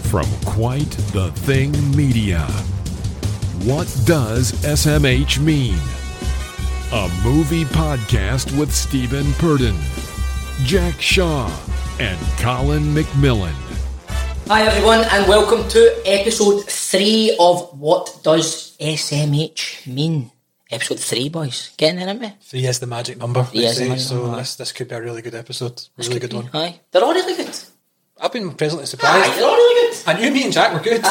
from Quite the Thing Media. What does SMH mean? A movie podcast with Stephen Purdon, Jack Shaw, and Colin McMillan. Hi everyone, and welcome to episode 3 of What Does SMH Mean? Episode 3, boys. Getting in it, me? 3 is the magic number. So this could be a really good episode. Really good one. Aye. They're all really good. I've been pleasantly surprised. Aye, they're all really good. I knew me and Jack were good.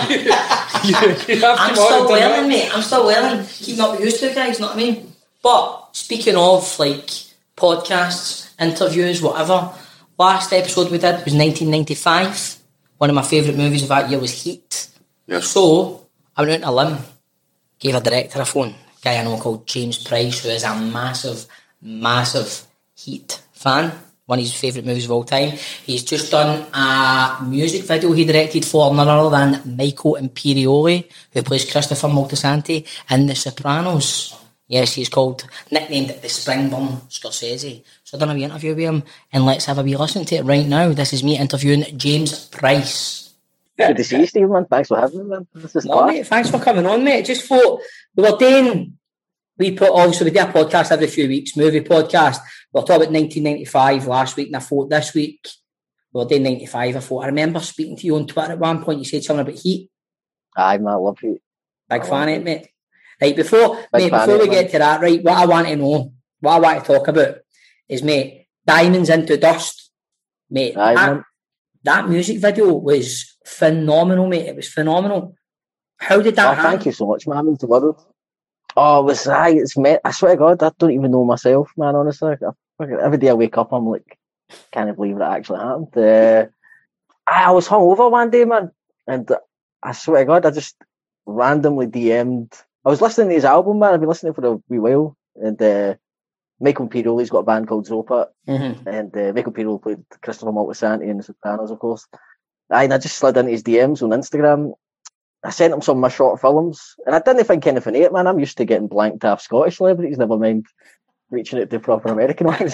I'm still learning, mate. I'm still learning. Keeping up with you two guys, know what I mean? But, speaking of, like, podcasts, interviews, whatever, last episode we did was 1995. One of my favourite movies of that year was Heat. Yes. So, I went out on a limb, gave a director a phone, a guy I know called James Price, who is a massive, massive Heat fan. One of his favourite movies of all time. He's just done a music video he directed for none other than Michael Imperioli, who plays Christopher Moltisanti in The Sopranos. Yes, he's nicknamed the Springburn Scorsese. So I've done a wee interview with him, and let's have a wee listen to it right now. This is me interviewing James Price. Good to see you, Stephen, man. Thanks for having me, man. This is No, mate, thanks for coming on, mate. Just thought we were doing... we do a podcast every few weeks, movie podcast. We were talking about 1995 last week, and I thought this week we were doing 95. I remember speaking to you on Twitter at one point. You said something about Heat. Aye, man, I love Heat. Big fan of it, mate. Right, before we get to that, right, what I want to know, what I want to talk about is, mate, Diamonds into Dust. Mate, that music video was phenomenal, mate. It was phenomenal. How did that happen? Thank you so much, man. Means the world. Oh, it was right. I swear to God, I don't even know myself, man, honestly. Every day I wake up, I'm like, can't believe that actually happened. I was hungover one day, man, and I swear to God, I just randomly DM'd. I was listening to his album, man. I've been listening for a wee while, and Michael Imperioli's got a band called Zopa, and Michael Imperioli played Christopher Moltisanti in The Sopranos, of course. And I just slid into his DMs on Instagram. I sent him some of my short films, and I didn't think anything of it, man. I'm used to getting blanked off Scottish celebrities, never mind reaching out to proper American ones.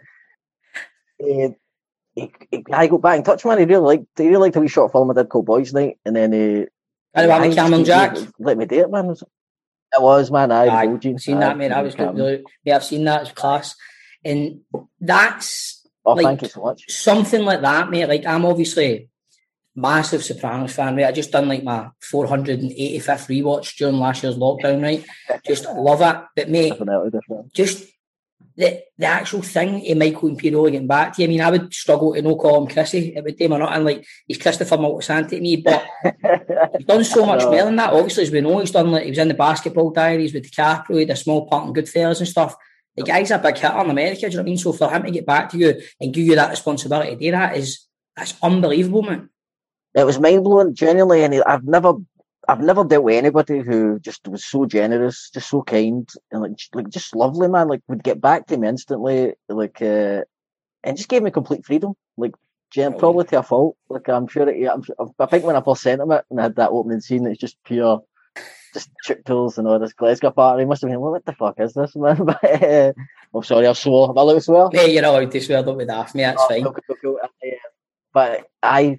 I got back in touch, man. He really liked a wee short film I did called Boys Night, and then Cameron Jack. Let me do it, man. It was, man. I've seen that, mate. I was good. Really, yeah, I've seen that. It's class, and that's thank you so much. Something like that, mate. Like, I'm obviously massive Sopranos fan, right? I just done like my 485th rewatch during last year's lockdown, right? Just love it. But mate, just the actual thing of Michael Imperioli getting back to you, I mean, I would struggle to call him Chrissy. It would do my nothing. Like, he's Christopher Moltisanti to me, but he's done so much more than that. Obviously, as we know, he was in the Basketball Diaries with DiCaprio, he had a small part in Goodfellas and stuff. The guy's a big hitter in America, do you know what I mean? So for him to get back to you and give you that responsibility to do that's unbelievable, man. It was mind blowing, genuinely, and I've never dealt with anybody who just was so generous, just so kind, and like just lovely, man. Like, would get back to me instantly, like, and just gave me complete freedom. Like, probably to a fault. Like, I'm sure. I think when I first sent him it and I had that opening scene, it's just pure, just chick pills and all this Glasgow party. He must have been, well, what the fuck is this, man? But I'm sorry, I swore. Am I allowed to swear? Yeah, you're allowed to swear. Don't be daft, me. That's fine. Cool. But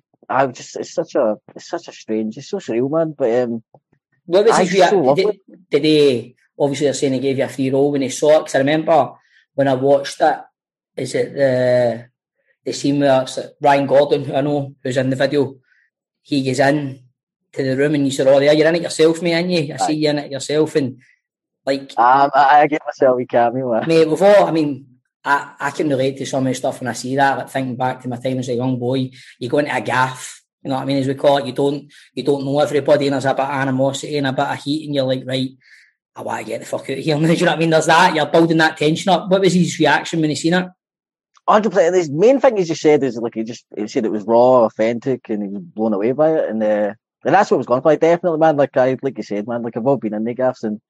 it's such a strange, it's so surreal, man. But what was his did he, obviously they're saying he gave you a free roll when he saw it? Because I remember when I watched it, is it the scene where it's Ryan Gordon, who I know, who's in the video, he goes in to the room and you said, oh, there, you're in it yourself, mate, aren't you? I see you in it yourself, and like... I get myself a cameo, man. Mate, we've all, I mean... I can relate to some of the stuff when I see that, like thinking back to my time as a young boy. You go into a gaff, you know what I mean, as we call it. You don't know everybody, and there's a bit of animosity and a bit of heat, and you're like, right, I want to get the fuck out of here. Do you know what I mean? There's that, you're building that tension up. What was his reaction when he seen it? 100%. The main thing he just said is, like, he said it was raw, authentic, and he was blown away by it, and that's what it was going for. Like, definitely, man. Like you said, man. Like, I've all been in the gaffs, and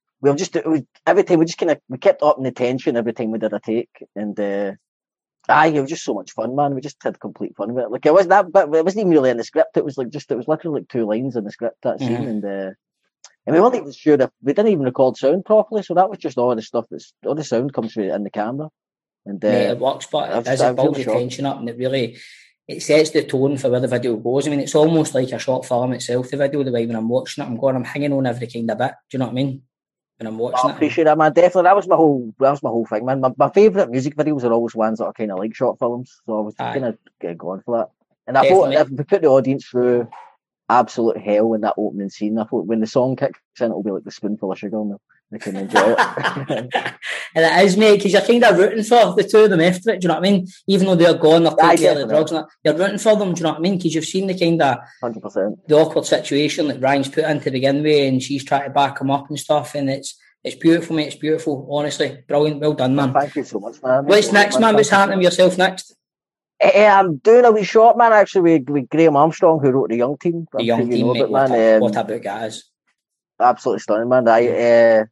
every time we kept upping the tension every time we did a take, and it was just so much fun, man. We just had complete fun with it. Like, it wasn't even really in the script. It was literally like 2 lines in the script, that scene, and we weren't even sure if we didn't even record sound properly, so that was just all the stuff all the sound comes through in the camera, and it works, but it builds the tension up, and it really it sets the tone for where the video goes. I mean, it's almost like a short film itself, the video, the way when I'm watching it, I'm hanging on every kind of bit. Do you know what I mean? When I'm watching I appreciate that, man. Definitely, that was my whole thing, man. My favourite music videos are always ones that are kind of like short films, so I was kind of going for that. And I thought if we put the audience through absolute hell in that opening scene, I thought when the song kicks in, it'll be like the spoonful of sugar, and they can enjoy it. And it is, mate, because you're kind of rooting for the two of them after it. Do you know what I mean? Even though they're gone, they're taking the drugs, and that, you're rooting for them. Do you know what I mean? Because you've seen the kind of 100% the awkward situation that Ryan's put in to begin with, and she's trying to back him up and stuff, and it's beautiful, mate. It's beautiful, honestly. Brilliant. Well done, man. Thank you so much, man. What's next, man? What's happening with yourself next? I'm doing a wee short, man, actually, with Graham Armstrong, who wrote The Young Team. The Young Team, mate. What a book that is. Absolutely stunning, man. I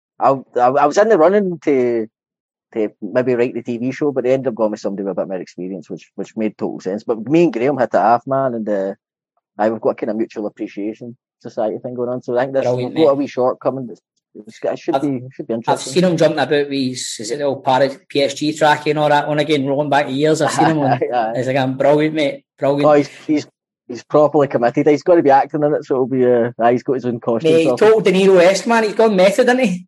was in the running to maybe write the TV show, but they ended up going with somebody with a bit more experience, which made total sense. But me and Graham hit it off, man, and we've got a kind of mutual appreciation society thing going on. So I think there's a wee short coming. It should be interesting. I've seen him jumping about with is it the old PSG track and all that one again, rolling back the years. I've seen him on. It's like, I'm brilliant, mate. Brilliant. Oh, he's properly committed. He's got to be acting in it, so it'll be he's got his own costume. Mate, he's total De Niro-esque, man. He's gone method, isn't he?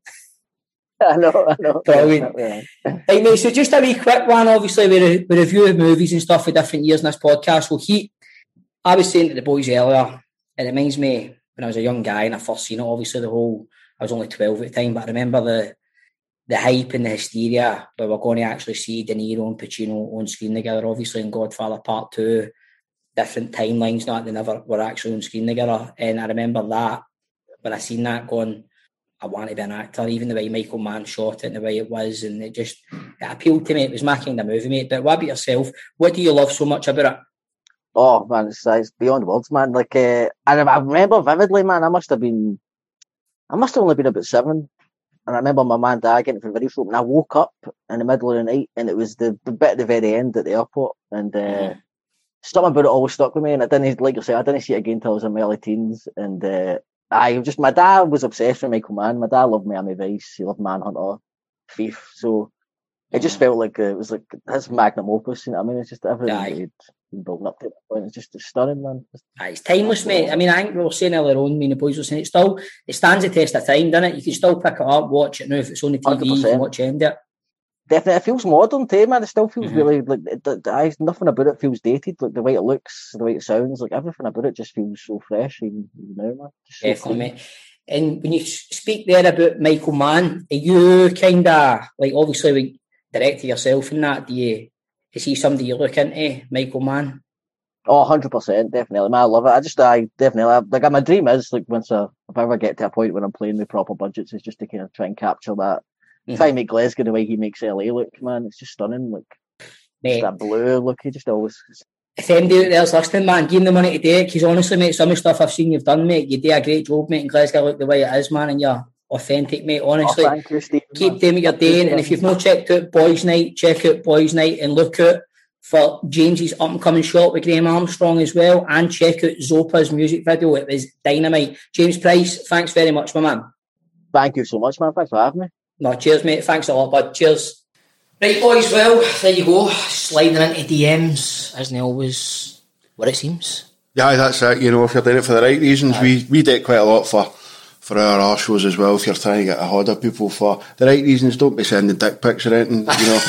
I know. Brilliant. Right, mate, so just a wee quick one. Obviously, we review movies and stuff for different years in this podcast. Well, I was saying to the boys earlier, it reminds me when I was a young guy and I first seen it, obviously I was only 12 at the time, but I remember the hype and the hysteria where we're going to actually see De Niro and Pacino on screen together, obviously in Godfather Part 2, different timelines, not they never were actually on screen together. And I remember that, when I seen that going, I want to be an actor, even the way Michael Mann shot it and the way it was, and it appealed to me. It was my kind of movie, mate. But what about yourself? What do you love so much about it? Oh, man, it's beyond words, man. Like, I remember vividly, man, I must have only been about 7. And I remember my man and dad getting for the video show, and I woke up in the middle of the night, and it was the bit at the very end at the airport. And something about it always stuck with me. And I didn't, like you say, I didn't see it again until I was in my early teens. And my dad was obsessed with Michael Mann. My dad loved Miami Vice. He loved Manhunter, Thief. So it just felt like it was like his magnum opus. You know what I mean? It's just everything he'd been building up to that point. It's just stunning, man. It's timeless, mate. I mean, I think we were saying earlier on, me and the boys were saying it stands the test of time, doesn't it? You can still pick it up, watch it now. If it's on the TV, 100%. You can watch it. Definitely, it feels modern too, man. It still feels really like nothing about it feels dated. Like the way it looks, the way it sounds, like everything about it just feels so fresh. Even now, man. So definitely, mate. And when you speak there about Michael Mann, are you kind of like obviously director yourself in that? Is he somebody you look into, Michael Mann? Oh, 100%, definitely. Man, I love it. I definitely my dream is like if I ever get to a point where I'm playing with proper budgets, is just to kind of try and capture that. Try and make Glasgow the way he makes LA look, man. It's just stunning. Like, just that blue look, he just always. If anybody out there's listening, man, give him the money to do it, because honestly, mate, some of the stuff I've seen you've done, mate, you do a great job making Glasgow look the way it is, man, and you're authentic, mate, honestly. Oh, thank you, Steve. Keep doing what you're doing, and if you've not checked out Boys Night, check out Boys Night and look out for James's up-and-coming shot with Graham Armstrong as well, and check out Zopa's music video. It was dynamite. James Price, thanks very much, my man. Thank you so much, man. Thanks for having me. No, cheers, mate. Thanks a lot, bud. Cheers. Right, boys, well, there you go. Sliding into DMs, isn't always what it seems? Yeah, that's it. You know, if you're doing it for the right reasons, we do it quite a lot for our shows as well. If you're trying to get a hold of people for the right reasons, don't be sending dick pics or anything. You know,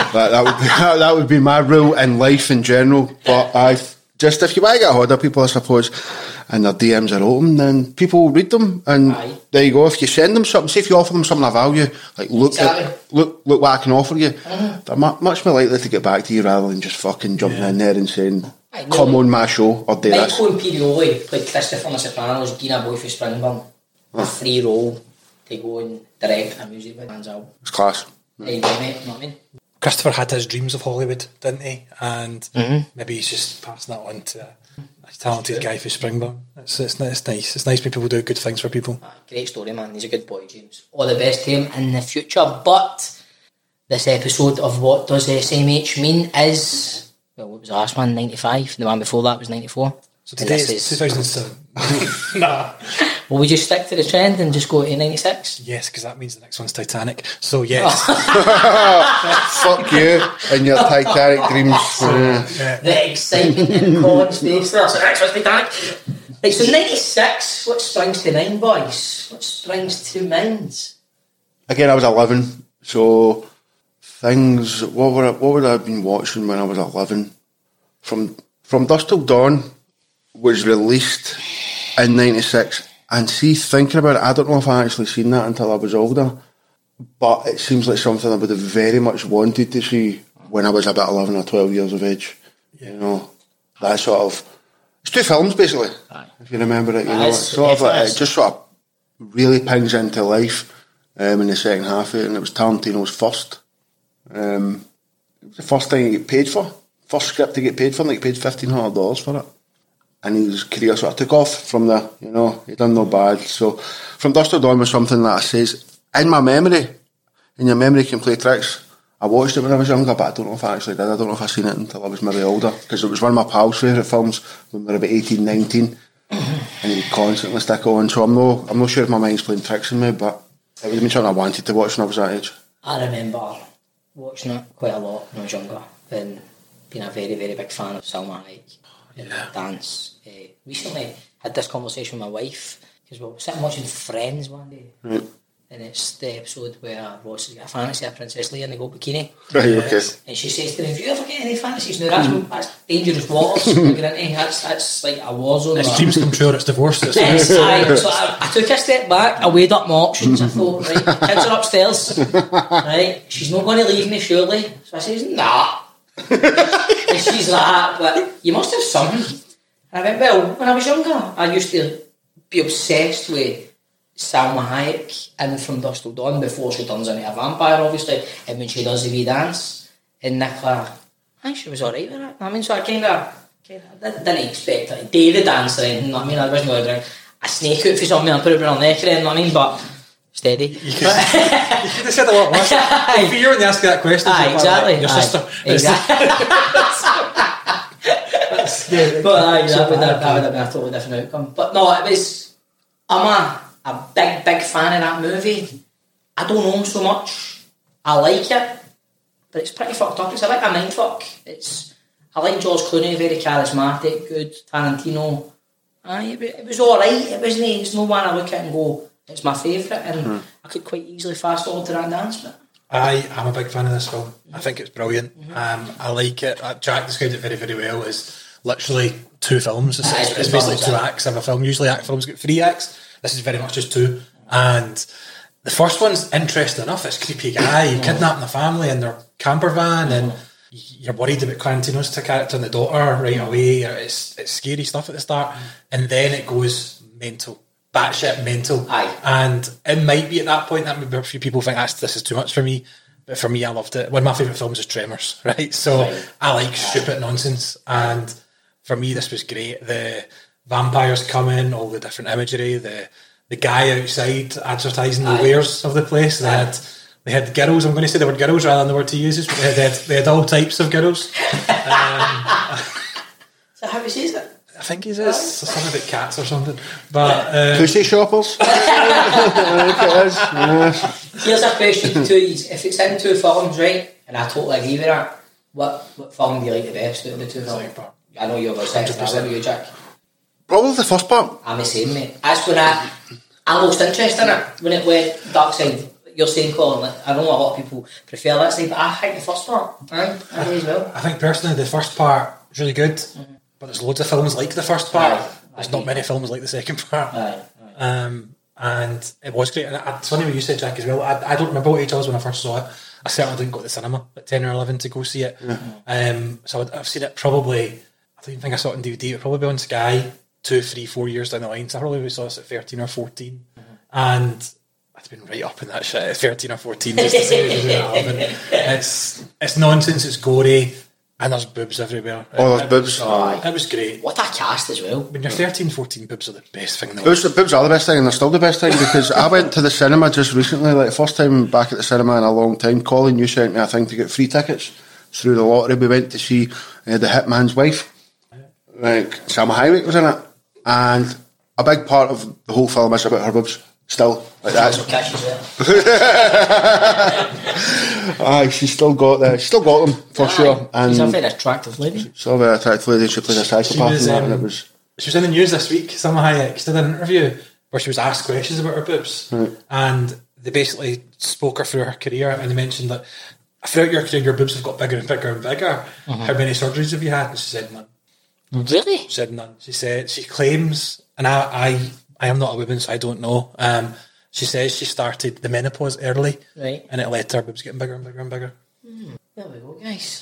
that would be my rule in life in general. But if you want to get a hold of people, I suppose, and their DMs are open, then people will read them, and there you go. If you send them something, say if you offer them something of value, like look what I can offer you, they're much more likely to get back to you rather than just fucking jumping in there and saying, come on my show or do this. Michael Imperioli played Christopher in The Sopranos, Gina Boy for Springburn, a free role to go and direct a music video. It's class. There you go, mate. You know what I mean? Christopher had his dreams of Hollywood, didn't he? And maybe he's just passing that on to a talented guy for Springburn. It's nice. It's nice when people do good things for people. Great story, man. He's a good boy, James. All the best to him in the future. But this episode of What Does SMH Mean is, well, what was the last one? 95. The one before that was 94. So today is 2007. Nah. Will we just stick to the trend and just go to 96? Yes, because that means the next one's Titanic. So yes. Fuck you and your Titanic dreams. The excitement in Colin's face there. So next one's Titanic. Right, so 96, what springs to mind, boys? What springs to mind? Again, I was 11, so things, what would I have been watching when I was 11? From Dusk Till Dawn was released in 96, and see, thinking about it, I don't know if I actually seen that until I was older, but it seems like something I would have very much wanted to see when I was about 11 or 12 years of age. You know, that sort of, it's 2 films basically, if you remember it, you know, it's sort of like, it just sort of really pings into life in the second half of it, and it was Tarantino's first. It was the first thing he get paid for, first script to get paid for, and he paid $1,500 for it. And his career sort of took off from there, you know, he done no bad. So, From Dusk Till Dawn was something that I says, in my memory, and your memory can play tricks, I watched it when I was younger, but I don't know if I actually did. I don't know if I seen it until I was maybe older, because it was one of my pals' favourite films when we were about 18, 19, and he would constantly stick on. So I'm not sure if my mind's playing tricks on me, but it would have been something I wanted to watch when I was that age. I remember watching it quite a lot when I was younger, and being a very, very big fan of Salma Hayek and dance. Recently had this conversation with my wife, because we were sitting watching Friends one day. Right. And it's the episode where Ross has got a fantasy of Princess Leia in the gold bikini. Right, okay. And she says to him, "Do you ever get any fantasies?" Now that's dangerous waters. That's like a war zone. It's dreams come true or it's divorce. So I took a step back, I weighed up my options. I thought, right, kids are upstairs. Right, she's not going to leave me, surely. So I says, nah. And she's like, but you must have something. And I went, well, when I was younger, I used to be obsessed with Salma Hayek in From Dusk Till Dawn before she turns into a vampire, obviously, and when she does the wee dance. And Nicola, I think she was alright with it. I mean, so I kind of didn't expect her to do the dance or anything, you know what I mean? I wasn't going to bring a snake out for something and put it around her neck or anything, you know what I mean? But steady. You could have said a lot worse. For you when they ask you that question, exactly. Your sister. Exactly. But that would have been a totally different outcome. But no, it was, I'm a big fan of that movie. I don't know so much. I like it, but it's pretty fucked up. It's a bit of a mindfuck. I like George Clooney, very charismatic, good. Tarantino. It was alright. It's no one I look at and go, it's my favourite, and I could quite easily fast forward to that dance. But I am a big fan of this film. I think it's brilliant. I like it. Jack described it very, very well. It's literally 2 films. It's basically 2 acts of a film. Usually act films get 3 acts. This is very much just 2. And the first one's interesting enough. It's a creepy guy kidnapping the family in their camper van, and you're worried about Tarantino's character and the daughter right away. It's scary stuff at the start, and then it goes mental, batshit mental. And it might be at that point that maybe a few people think this is too much for me, but for me, I loved it. One of my favourite films is Tremors, right? So I like stupid nonsense, and for me, this was great. The vampires come in, all the different imagery, the guy outside advertising the wares of the place. They had girls. I'm going to say the word girls rather than the word to use, but they had all types of girls. So how he says it? I think he says something about cats or something. But pussy shoppers. I think it is. Yeah. Here's a question to you: if it's in 2 films, right, and I totally agree with that, what film do you like the best out of the 2 films? I know you're about 6%. What about you, Jack? Probably the first part. I'm the same, mate. That's when I lost interest in it, when it went dark side. You're saying, Colin, like, I know a lot of people prefer that side, but I think the first part, I do as well. I think personally the first part is really good, but there's loads of films like the first part. There's not many films like the second part. And it was great. And it's funny what you said, Jack, as well. I don't remember what age I was when I first saw it. I certainly didn't go to the cinema at 10 or 11 to go see it. So I've seen it probably, I don't even think I saw it on DVD. It would probably be on Sky 2, 3, 4 years down the line. So I probably saw this at 13 or 14. And I've been right up in that shit at 13 or 14. Just to say it's nonsense, it's gory, and there's boobs everywhere. There's boobs. It was great. What a cast as well. When you're 13, 14, boobs are the best thing. Boobs are the best thing, and they're still the best thing, because I went to the cinema just recently, like first time back at the cinema in a long time. Colin, you sent me a thing to get free tickets through the lottery. We went to see The Hitman's Wife. Like, Salma Hayek was in it, and a big part of the whole film is about her boobs. Still, like That's that. what catches it. Aye, she's still got them for sure. And she's a very attractive lady. so very attractive lady. She plays a psychopath in that, and it was. She was in the news this week. Salma Hayek did an interview where she was asked questions about her boobs, and they basically spoke her through her career, and they mentioned that throughout your career, your boobs have got bigger and bigger and bigger. How many surgeries have you had? And she said none. Really? She said none. She said she claims, and I am not a woman, so I don't know. She says she started the menopause early, right, and it led to her boobs getting bigger and bigger and bigger. There we go, guys.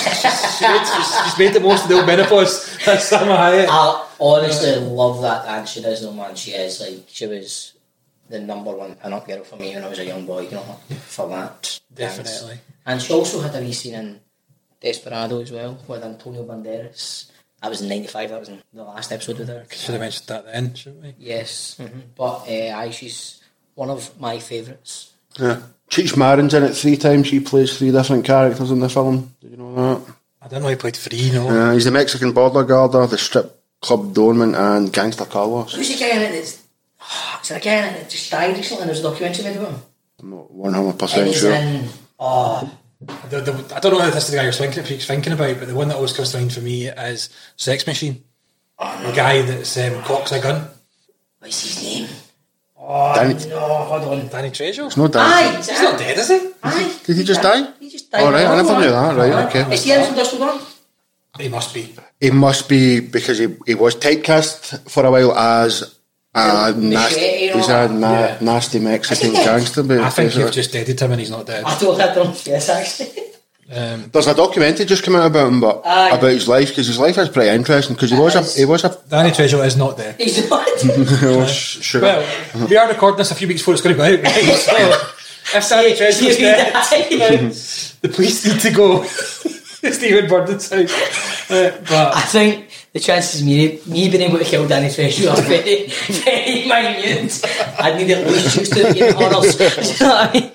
she's made the most of the old menopause. That's Salma Hayek. I honestly love that dance she does, though, man. She is like, she was the number one pin-up girl for me when I was a young boy, you know, for that. Definitely. Dance. And she also had a wee scene in Desperado as well with Antonio Banderas. That was in '95, that was in the last episode with her. Should have mentioned that then, shouldn't we? Yes. But aye, she's one of my favourites. Yeah. Cheech Marin's in it 3 times. She plays 3 different characters in the film. Did you know that? I didn't know he played 3, no. Yeah, he's the Mexican border guarder, the strip club doorman, and Gangster Carlos. Who's the guy in it that's... is there a guy in it that just died recently and there's a documentary video of him? I'm not 100% And he's sure. in... I don't know if this is the guy you're thinking about, but the one that always comes to mind for me is Sex Machine. The guy that's cocks a gun. What's his name? Danny, No, hold on. Danny Trejo? it's not Danny. Aye! He's not dead, is he? Aye! Did he just die? He just died. Oh, right, I never knew that. Right, okay. Is he in from Dust Till Dawn? He must be. He must be, because he was typecast for a while as a nasty, he's a nasty Mexican gangster. But I think you've just deaded him and he's not dead. I don't yes, actually. There's a documentary just come out about him, but about his life, because his life is pretty interesting. Because he was a Danny Trejo is not dead. He's not. sure. Well, we are recording this a few weeks before it's going to go out, guys. So if Danny Trejo's dead, the police need to go to Stephen Burden's house. But I think the chances of me being able to kill Danny Trejo are very, very minute. I'd need at least used to get honours. Do you know what I mean?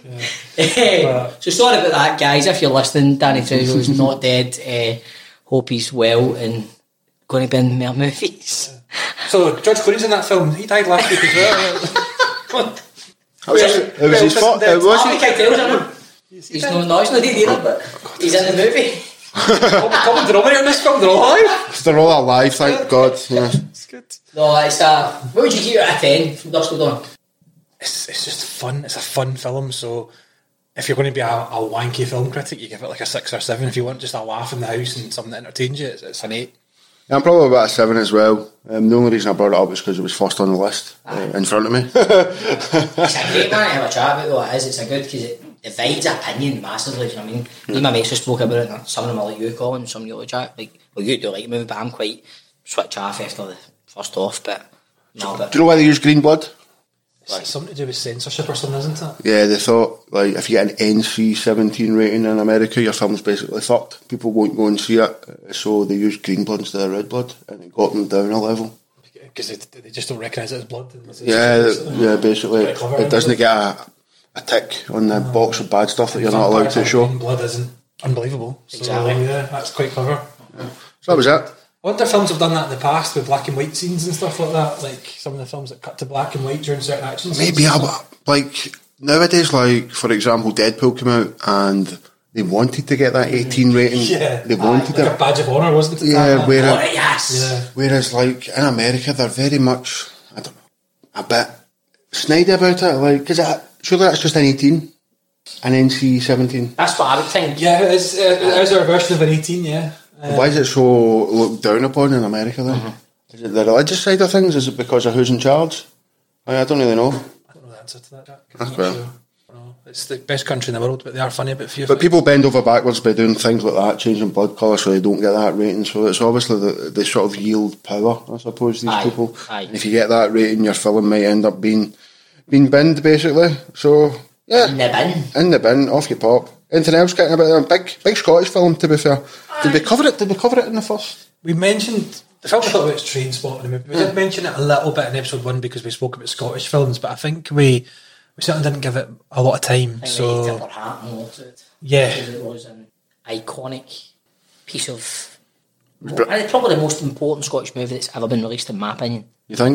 So sorry about that, guys. If you're listening, Danny Trejo is not dead. Hope he's well and going to be in more movies. so George Clooney's in that film. He died last week as well. It was his fault. It Oh, wasn't. he kills him. He's not dead either, but he's in the movie. Common denominator in this film, they're all alive. They're all alive, thank God. Yeah. It's good. No, it's what would you give it out of 10 from Dust Till Dawn? It's just fun. It's a fun film. So if you're going to be a wanky film critic, you give it like a 6 or 7. If you want just a laugh in the house and something that entertains you, it's an 8. Yeah, I'm probably about a 7 as well. The only reason I brought it up is because it was first on the list in front of me. It's a great one to have a chat about, though. It is. It's a good, because it divides opinion massively. Do you know what I mean? Me and my mates have spoke about it. And some of them are like you, Colin. Some of you like Jack. Like, well, you do like the movie, but I'm quite switch off after the first off. But no, but Do you know why they use green blood? It's something to do with censorship or something, isn't it? Yeah, they thought, like, if you get an NC-17 rating in America, your film's basically fucked. People won't go and see it. So they used green blood instead of red blood, and it got them down a level. Because they just don't recognise it as blood. Yeah, basically. Quite clever, It doesn't get a tick on the box of bad stuff that you're not allowed to show. Blood isn't unbelievable. So, Exactly. yeah, that's quite clever. So that was it. I wonder if films have done that in the past with black and white scenes and stuff like that. Like some of the films that cut to black and white during certain action scenes. Maybe, like, nowadays, like, for example, Deadpool came out and they wanted to get that 18 rating. Yeah. They wanted like it. a badge of honour, wasn't it? Yeah, oh, yes. whereas, like, in America, they're very much, I don't know, a bit snidey about it. Like, because surely that's just an 18, an NC-17. That's what I would think. Yeah, it is our version of an 18, yeah. Why is it so looked down upon in America then? Is it the religious side of things? Is it because of who's in charge? I don't really know. I don't know the answer to that, Jack. That's I'm fair. not sure. No, it's the best country in the world, but they are funny about few But things. people bend over backwards by doing things like that, changing blood colour so they don't get that rating. So it's obviously they sort of yield power, I suppose, these people. Aye. And if you get that rating, your film might end up being binned, basically. So, yeah. In the bin. In the bin, off you pop. Anything else getting about that? Big Scottish film, to be fair. Did we cover it? Did we cover it in the first? We mentioned the film we thought about Train Spotting. We did mention it a little bit in episode 1 because we spoke about Scottish films, but I think we certainly didn't give it a lot of time. I So think they tipped their hat and looked at it. yeah, Because it was an iconic piece of... And it's probably the most important Scottish movie that's ever been released, in my opinion. You think?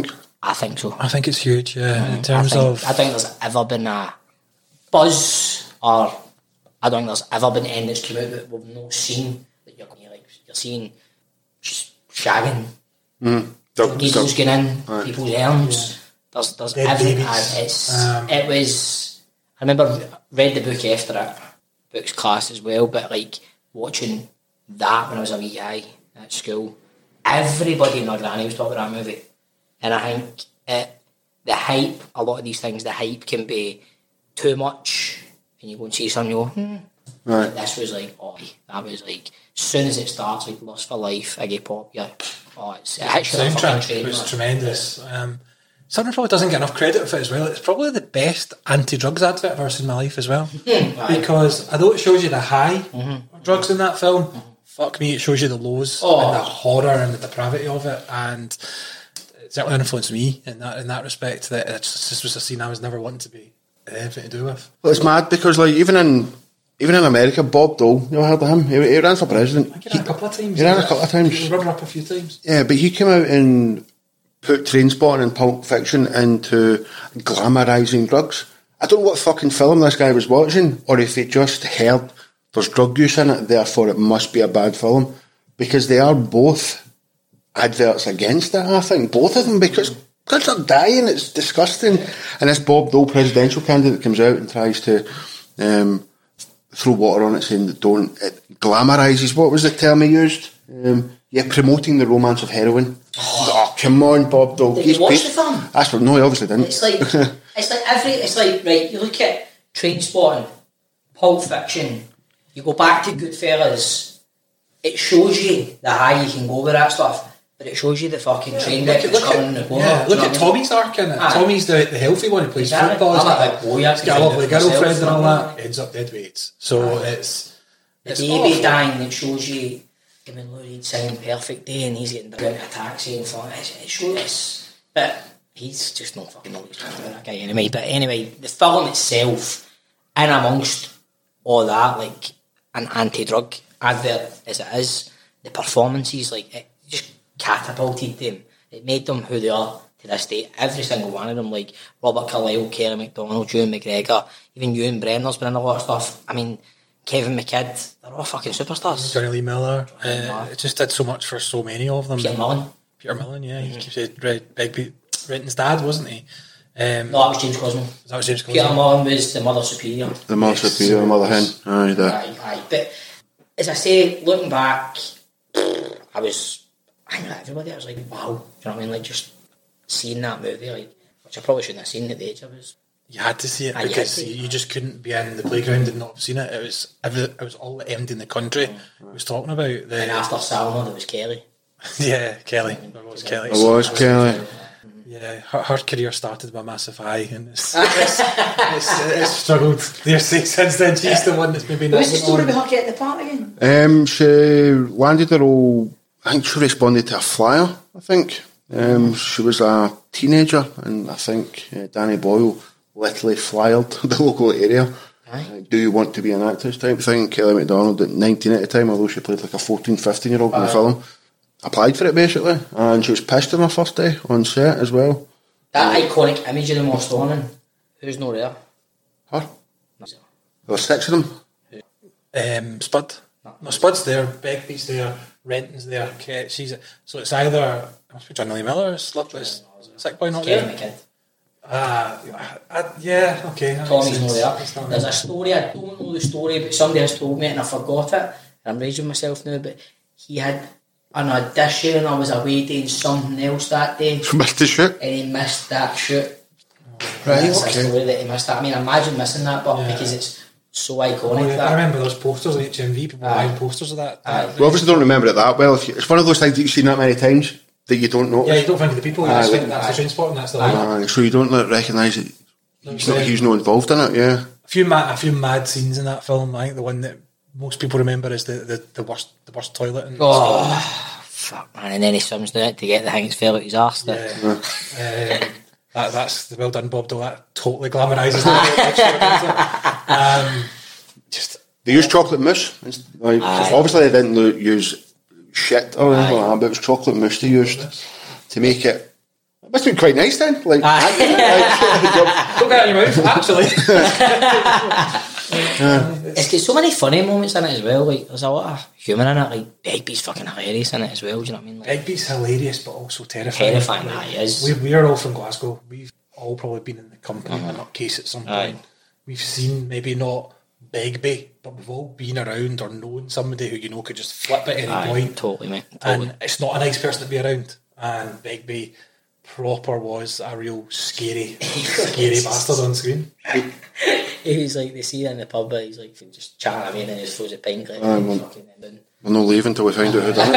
I think so. I think it's huge, in terms of... I don't think there's ever been a buzz, or I don't think there's ever been any that's come out that we've not seen, that you're seeing shagging, diesels getting in, people's arms. There's everything. It was. I remember read the book after it, book's class as well. But like watching that when I was a wee guy at school, everybody in my granny was talking about that movie, and I think the hype. A lot of these things, the hype can be too much, and you go and see something, you go, Right. This was like, that was like, as soon as it starts, like Lust for Life, Iggy Pop, it soundtrack was tremendous. Something probably doesn't get enough credit for it as well. It's probably the best anti-drugs advert I've ever seen in my life as well. Because although it shows you the high of drugs in that film, fuck me, it shows you the lows and the horror and the depravity of it, and it certainly influenced me in that respect. That this was a scene I was never wanting to be anything to do with. Well, it's mad because like even in America, Bob Dole, you know, heard of him? He ran for president. He ran a couple of times. He ran a couple of times. He rubbed up a few times. Yeah, but he came out and put Trainspotting and Pulp Fiction into glamorising drugs. I don't know what fucking film this guy was watching, or if he just heard there's drug use in it, therefore it must be a bad film. Because they are both adverts against it, I think. Both of them, because they're dying, it's disgusting. And this Bob Dole presidential candidate comes out and tries to throw water on it, saying that it glamorises. What was the term he used? Promoting the romance of heroin. Oh, come on, Bob Dole. Did you watch the film? No, he obviously didn't. It's like right, you look at Trainspotting, Pulp Fiction, you go back to Goodfellas, it shows you the high you can go with that stuff, but it shows you the fucking train wreck that's coming in the corner. Yeah, look at Tommy's arc in it. Tommy's the healthy one who plays football. He's got a lovely girlfriend and all that. Ends up dead weights. So it's the baby dying, it shows you him and Lou Reed singing Perfect Day and he's getting down in a taxi and stuff. It shows this. But he's just not fucking know what he's talking about, that guy anyway. But anyway, the film itself, in amongst all that, like an anti-drug advert as it is, the performances, like it just catapulted them. It made them who they are to this day. Every single one of them, like Robert Carlyle, Kerry MacDonald, Ewan McGregor, even Ewan Brenner's been in a lot of stuff. I mean, Kevin McKidd, they're all fucking superstars. Johnny Lee Miller, it just did so much for so many of them. Peter Mullen, yeah, he keeps Big Renton's dad, wasn't he? No, that was James Cosmo. That was James Cosmo. Peter Mullen was the Mother Superior. The Mother Superior, Mother Hen. Aye. But as I say, looking back, I think everybody, I was like, wow. Do you know what I mean? Like, just seeing that movie, like, which I probably shouldn't have seen at the age I was. You had to see it because you just couldn't be in the playground and not have seen it. It was all the MD in the country was talking about. And after Salma, there was Kelly. Yeah, Kelly. There was Kelly. There was Kelly. Yeah, her career started with a massive high, and it's struggled since then. She's the one that's maybe not. What was the story about her getting the part again? She landed her role. I think she responded to a flyer. I think she was a teenager, and I think Danny Boyle literally flyered the local area. Do you want to be an actress type thing? Kelly MacDonald at 19 at the time, although she played like a 14, 15 year old in the film, applied for it basically, and she was pissed on her first day on set as well. That iconic image of them all storming, who's not there? Her? No. There were 6 of them. Spud. No, Spud's there, Begbie's there, Renton's there, so it's either Johnny Lee Miller, Sick Boy not there. McKidd. Yeah, okay. Tommy's not there. There's a story, I don't know the story, but somebody has told me it and I forgot it. I'm raging myself now, but he had an audition or was away doing something else that day. Missed the shoot? And he missed that shoot. Right, that's a story that he missed that. I mean, imagine missing that, but because it's so iconic. I remember those posters at HMV, people buying posters of that. We obviously don't remember it that well. It's one of those things that you've seen that many times that you don't notice. Yeah, you don't think of the people, you just think that's the Trainspotting, that's the line. So you don't recognise it. He's not involved in it, yeah. A few mad scenes in that film. I think the one that most people remember is the worst toilet. And fuck man, and then he swims down it to get the thing that's fell out his arse. Yeah. That's the well done Bob Dole. That totally glamorises it. They used chocolate mousse. Obviously they didn't use shit or anything like that, but it was chocolate mousse they used to make it It must have been quite nice then. Like, don't get it in your mouth, actually. It's got so many funny moments in it as well. Like, there's a lot of humour in it. Like, Begbie's fucking hilarious in it as well. Do you know what I mean? Like, Begbie's hilarious, but also terrifying. Terrifying, that he is. We are all from Glasgow. We've all probably been in the company in a nutcase at some point. We've seen maybe not Begbie, but we've all been around or known somebody who you know could just flip at any point. Totally, mate. Totally. And it's not a nice person to be around. And Begbie proper was a real scary bastard on screen. He was like, they see it in the pub, but he's like, just chatting away and then just throws a pint. Like, we're not leaving until we find out who done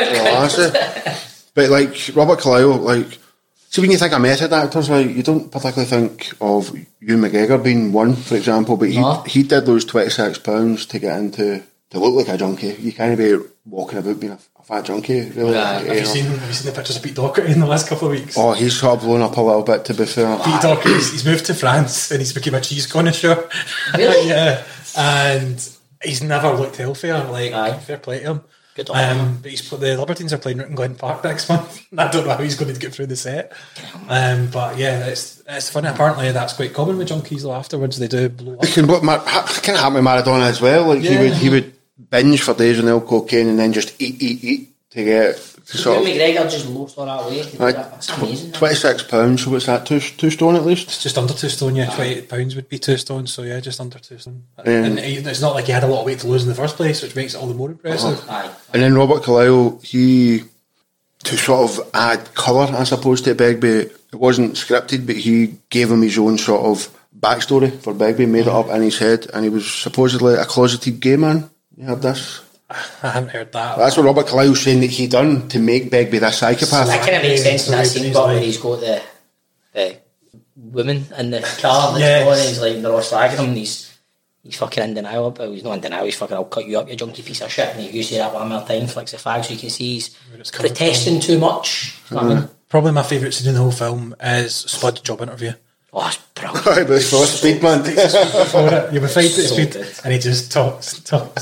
it. But like Robert Carlyle, like, see, when you think of method actors, like, you don't particularly think of Ewan McGregor being one, for example, but he did lose £26 to get into, to look like a junkie. You can't be walking about being a fat junkie, really. Have you seen the pictures of Pete Doherty in the last couple of weeks? Oh, he's sort of blown up a little bit, to be fair. Pete Doherty, he's moved to France and he's become a cheese connoisseur. Really? Yeah. And he's never looked healthier. Like, fair play to him. Good on but the Libertines are playing Newton Glen Park next month. I don't know how he's going to get through the set. But yeah, it's funny. Apparently that's quite common with junkies though. Afterwards they do blow up. It kind of happened with Maradona as well. Like, he would binge for days on cocaine and then just eat to get to sort of. McGregor just lost all that weight. That's amazing. £26. So what's that? 2 stone at least. It's just under 2 stone. Yeah, £28 would be 2 stone. So yeah, just under 2 stone. And it's not like he had a lot of weight to lose in the first place, which makes it all the more impressive. And then Robert Carlyle, to sort of add colour, I suppose, to Begbie, it wasn't scripted, but he gave him his own sort of backstory for Begbie, made it up in his head, and he was supposedly a closeted gay man. You heard this? I haven't heard that. That's what Robert Carlyle was saying that he done to make Begbie this psychopath. That kind of makes sense in that scene, but when he's got the woman in the car that's going, and he's like, they're all slagging him, and he's fucking in denial. But he's not in denial, he's fucking, I'll cut you up, you junkie piece of shit. And he uses that one more time, flicks the fag, so you can see he's protesting too much. You know what I mean? Probably my favourite scene in the whole film is Spud's job interview. Oh, that's brilliant. But for speed, man. You were fighting at speed, and he just talks.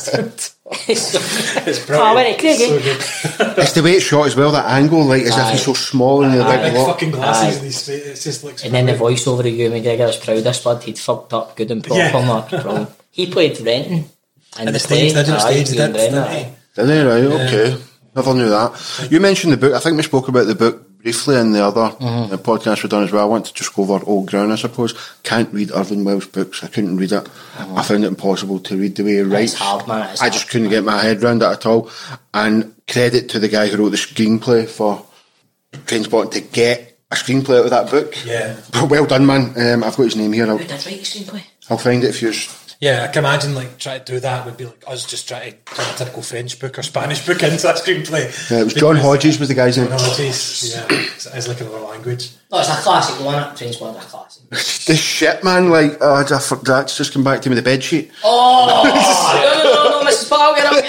It's brilliant. So good. It's the way it's shot as well, that angle, like as if he's so small and the big lot. Fucking glasses in his face. It just looks. And then the voiceover of Ewan McGregor is proud of Spud. He'd fucked up good and proper. He played Renton in the stage. play. Did he? Did he? Right, okay. Never knew that. You mentioned the book. I think we spoke about the book briefly in the other podcast we've done as well. I want to just go over old ground, I suppose. Can't read Irving Welsh books. I couldn't read it. I found it impossible to read the way he writes. It's hard, man. I just couldn't get my head around it at all. And credit to the guy who wrote the screenplay for Trainspotting to get a screenplay out of that book. Yeah. Well done, man. I've got his name here. Who did write the screenplay? I'll find it if you're... Yeah, I can imagine like trying to do that would be like us just trying to turn a typical French book or Spanish book into that screenplay. Yeah, it was John Hodges was the guy's name. John Hodges, yeah. It's like another language. No, it's a classic one. Trainspotting's a classic. This shit, man, like, Jack's just come back to me with the bed sheet. Oh, no, Mrs. Paul, get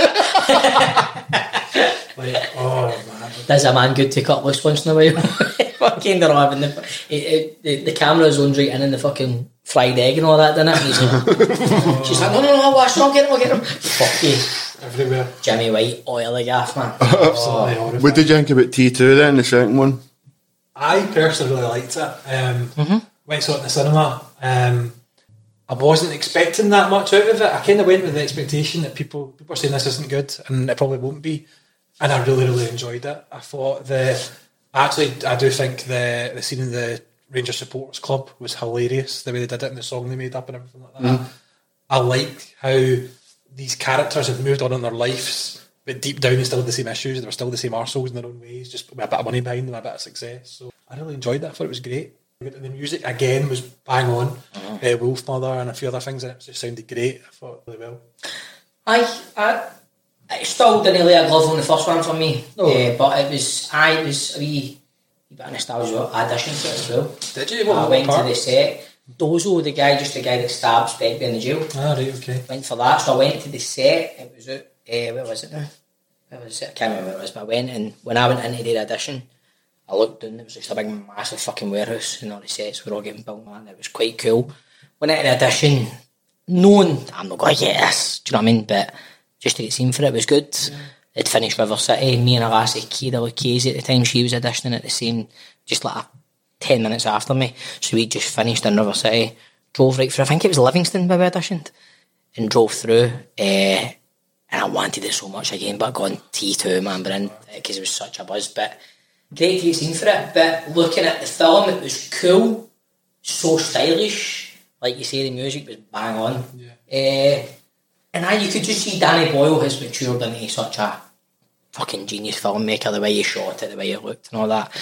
up. Like, oh, man. Does a man good to cut loose once in a while? Fucking, they're all having the camera zones right in the fucking fried egg and all that, doesn't it? And he's like, she's like, no, watch, I'll get him. Fuck you. Everywhere. Jimmy White, oily gaff, man. Absolutely horrible. What did you think about T2 then, the second one? I personally really liked it. Went saw it in the cinema. I wasn't expecting that much out of it. I kind of went with the expectation that people are saying this isn't good, and it probably won't be. And I really, really enjoyed it. I thought I do think the scene in the Rangers Supporters Club was hilarious. The way they did it and the song they made up and everything like that. I like how these characters have moved on in their lives, but deep down they still had the same issues. They were still the same arseholes in their own ways, just with a bit of money behind them, a bit of success. So I really enjoyed that. I thought it was great. The music again was bang on. Wolfmother and a few other things in it just sounded great. I thought really well. I still didn't lay a glove on the first one for me, but it was a wee bit of nostalgia. I auditioned for it as well. Did you? I went to the set. Dozo, the guy that stabs Begbie in the jail. Ah, right, okay. Went for that, so I went to the set. It was out. Where was it now? Where was it? I can't remember where it was, but I went, and when I went into the audition, I looked down. There was just a big, massive fucking warehouse, and all the sets were all getting built. Man, it was quite cool. Went into the audition, knowing I'm not going to get this. Do you know what I mean? But just to get seen for it was good. It'd finished River City. Me and a lassie, Kira Lucchese at the time, she was auditioning at the same, just like a 10 minutes after me. So we just finished in River City, drove right through, I think it was Livingston where we auditioned, and drove through, and I wanted it so much again, but I got on T2, man, but because it was such a buzz. But great to get seen for it. But looking at the film, it was cool, so stylish. Like you say, the music was bang on. Yeah. And you could just see Danny Boyle has matured into such a fucking genius filmmaker, the way he shot it, the way he looked and all that.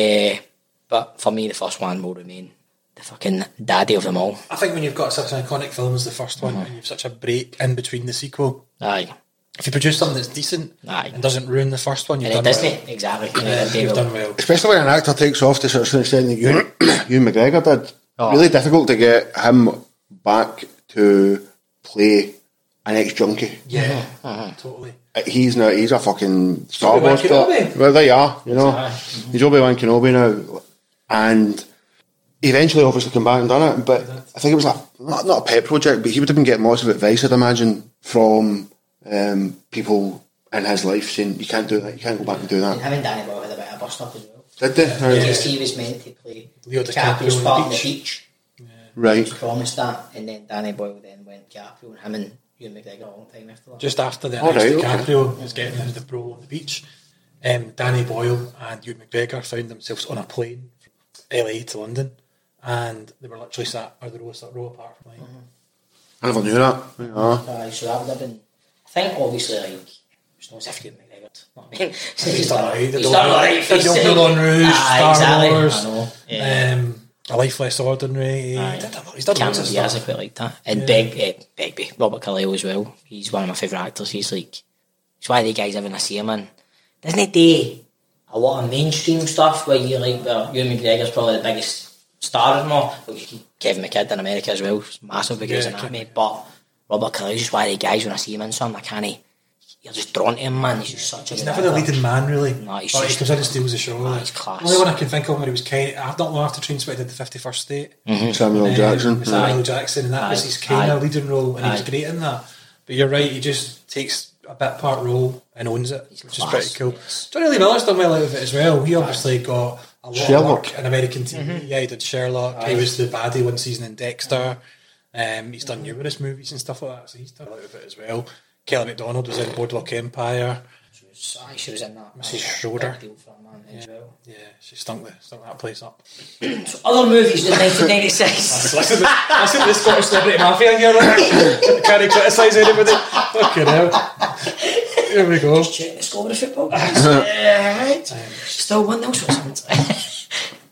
But for me, the first one will remain the fucking daddy of them all. I think when you've got such an iconic film as the first one, and you've such a break in between the sequel, if you produce something that's decent and doesn't ruin the first one, you've done well. Exactly. You've done well. Especially when an actor takes off to such an extent that Ewan McGregor did. Really difficult to get him back to play an ex-junkie. Yeah, totally. He's a fucking Star Wars star. Well, there you are, you know. He's Obi-Wan Kenobi now. And he eventually obviously come back and done it, but I think it was like, not a pet project, but he would have been getting lots of advice, I'd imagine, from people in his life saying, you can't do that, you can't go back and do that. And him and Danny Boyle had a bit of a bust-up as well. Did they? Because he was meant to play Leo DiCaprio's part on the beach. Right. He was promised that, and then Danny Boyle then went DiCaprio, and him and Ewan McGregor a long time after that. Just after the DiCaprio was getting into the role on the beach, Danny Boyle and Ewan McGregor found themselves on a plane from LA to London, and they were literally sat or the row apart from mine. I never knew that. So that would have been, I think, obviously, like, it's not as if Ewan McGregor. I mean, he's done alright. He's done alright. He's done Moulin Rouge, Star Wars. I know. Yeah. A Life Less Ordinary. He's done lots of stuff. I quite like that. And Begbie, Robert Carlyle as well. He's one of my favourite actors. He's why the guys having a see him in. Doesn't he do a lot of mainstream stuff where you like, where Ewan McGregor's probably the biggest star in them all? Kevin McKidd in America as well, massive because of Anatomy. But Robert Carlyle's just one of the guys when I see him in something, you're just drawn to him, man. He's just such a He's never the leading man, really. No, he comes in and steals the show. He's class. The only one I can think of where he was kind of, not long after Trainspotting, did the 51st State. Samuel Jackson. Samuel Jackson, and that was his kind of leading role, and he was great in that. But you're right, he just takes a bit part role and owns it, which is pretty cool. Johnny Lee Miller's done well out of it as well. He obviously got a lot of work in American TV. Yeah, he did Sherlock. He was the baddie one season in Dexter. He's done numerous movies and stuff like that, so he's done a lot of it as well. Kelly MacDonald was in Boardwalk Empire. She was in that. Mrs. Schroeder. Yeah, she stunk that place up. So other movies in 1996. listen to the Scottish Celebrity Mafia here. Can't criticise anybody. Fucking hell. Here we go. Just check the score of the football. Right. Still 1-0 Switzerland.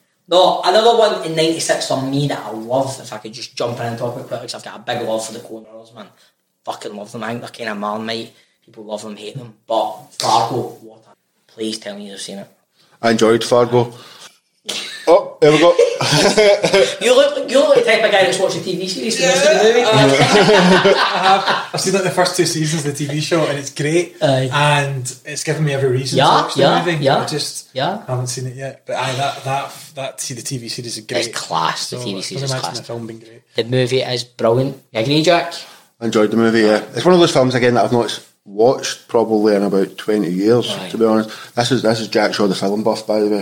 No, another one in 96 for me that I love, if I could just jump in and talk about quick, because I've got a big love for the Coen Brothers, man. Fucking love them. I think they're kind of Marmite. People love them, hate them. But Fargo, please tell me you've seen it. I enjoyed Fargo. Oh, there we go. you look like the type of guy that's watched a TV series for most of the movie. I've seen like the first 2 seasons of the TV show, and it's great. And it's given me every reason to watch the movie. I just haven't seen it yet. But the TV series is great. It's class. The TV series is class. The film being great. The movie is brilliant. You agree, Jack? I enjoyed the movie, yeah. It's one of those films, again, that I've not watched probably in about 20 years, to be honest. This is Jack Shaw, the film buff, by the way.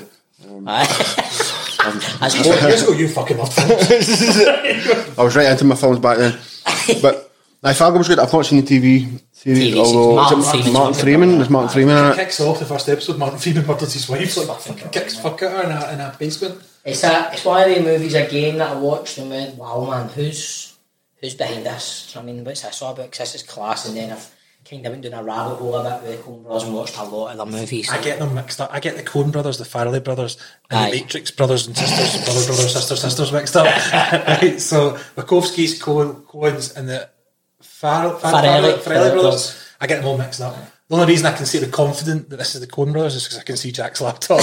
Years ago, you fucking loved films. I was right into my films back then. But Fargo was good. I've not seen the TV series, although Martin Freeman. There's Martin Freeman in it. Kicks off the first episode. Martin Freeman murders his wife, fucking kicks fuck at her in a basement. It's one of the movies again that I watched and went, wow, man, who's behind this? Do you know what I mean? What's this all about? Because this is class. And then I've kind of went down a rabbit hole a bit with the Coen Brothers and watched a lot of their movies. I get them mixed up. I get the Coen Brothers, the Farrelly Brothers, and the Matrix brothers and sisters, brothers, sisters mixed up. Right? So Wachowski's, Coens, and the Farrelly brothers, I get them all mixed up. The only reason I can say we're confident that this is the Coen Brothers is because I can see Jack's laptop.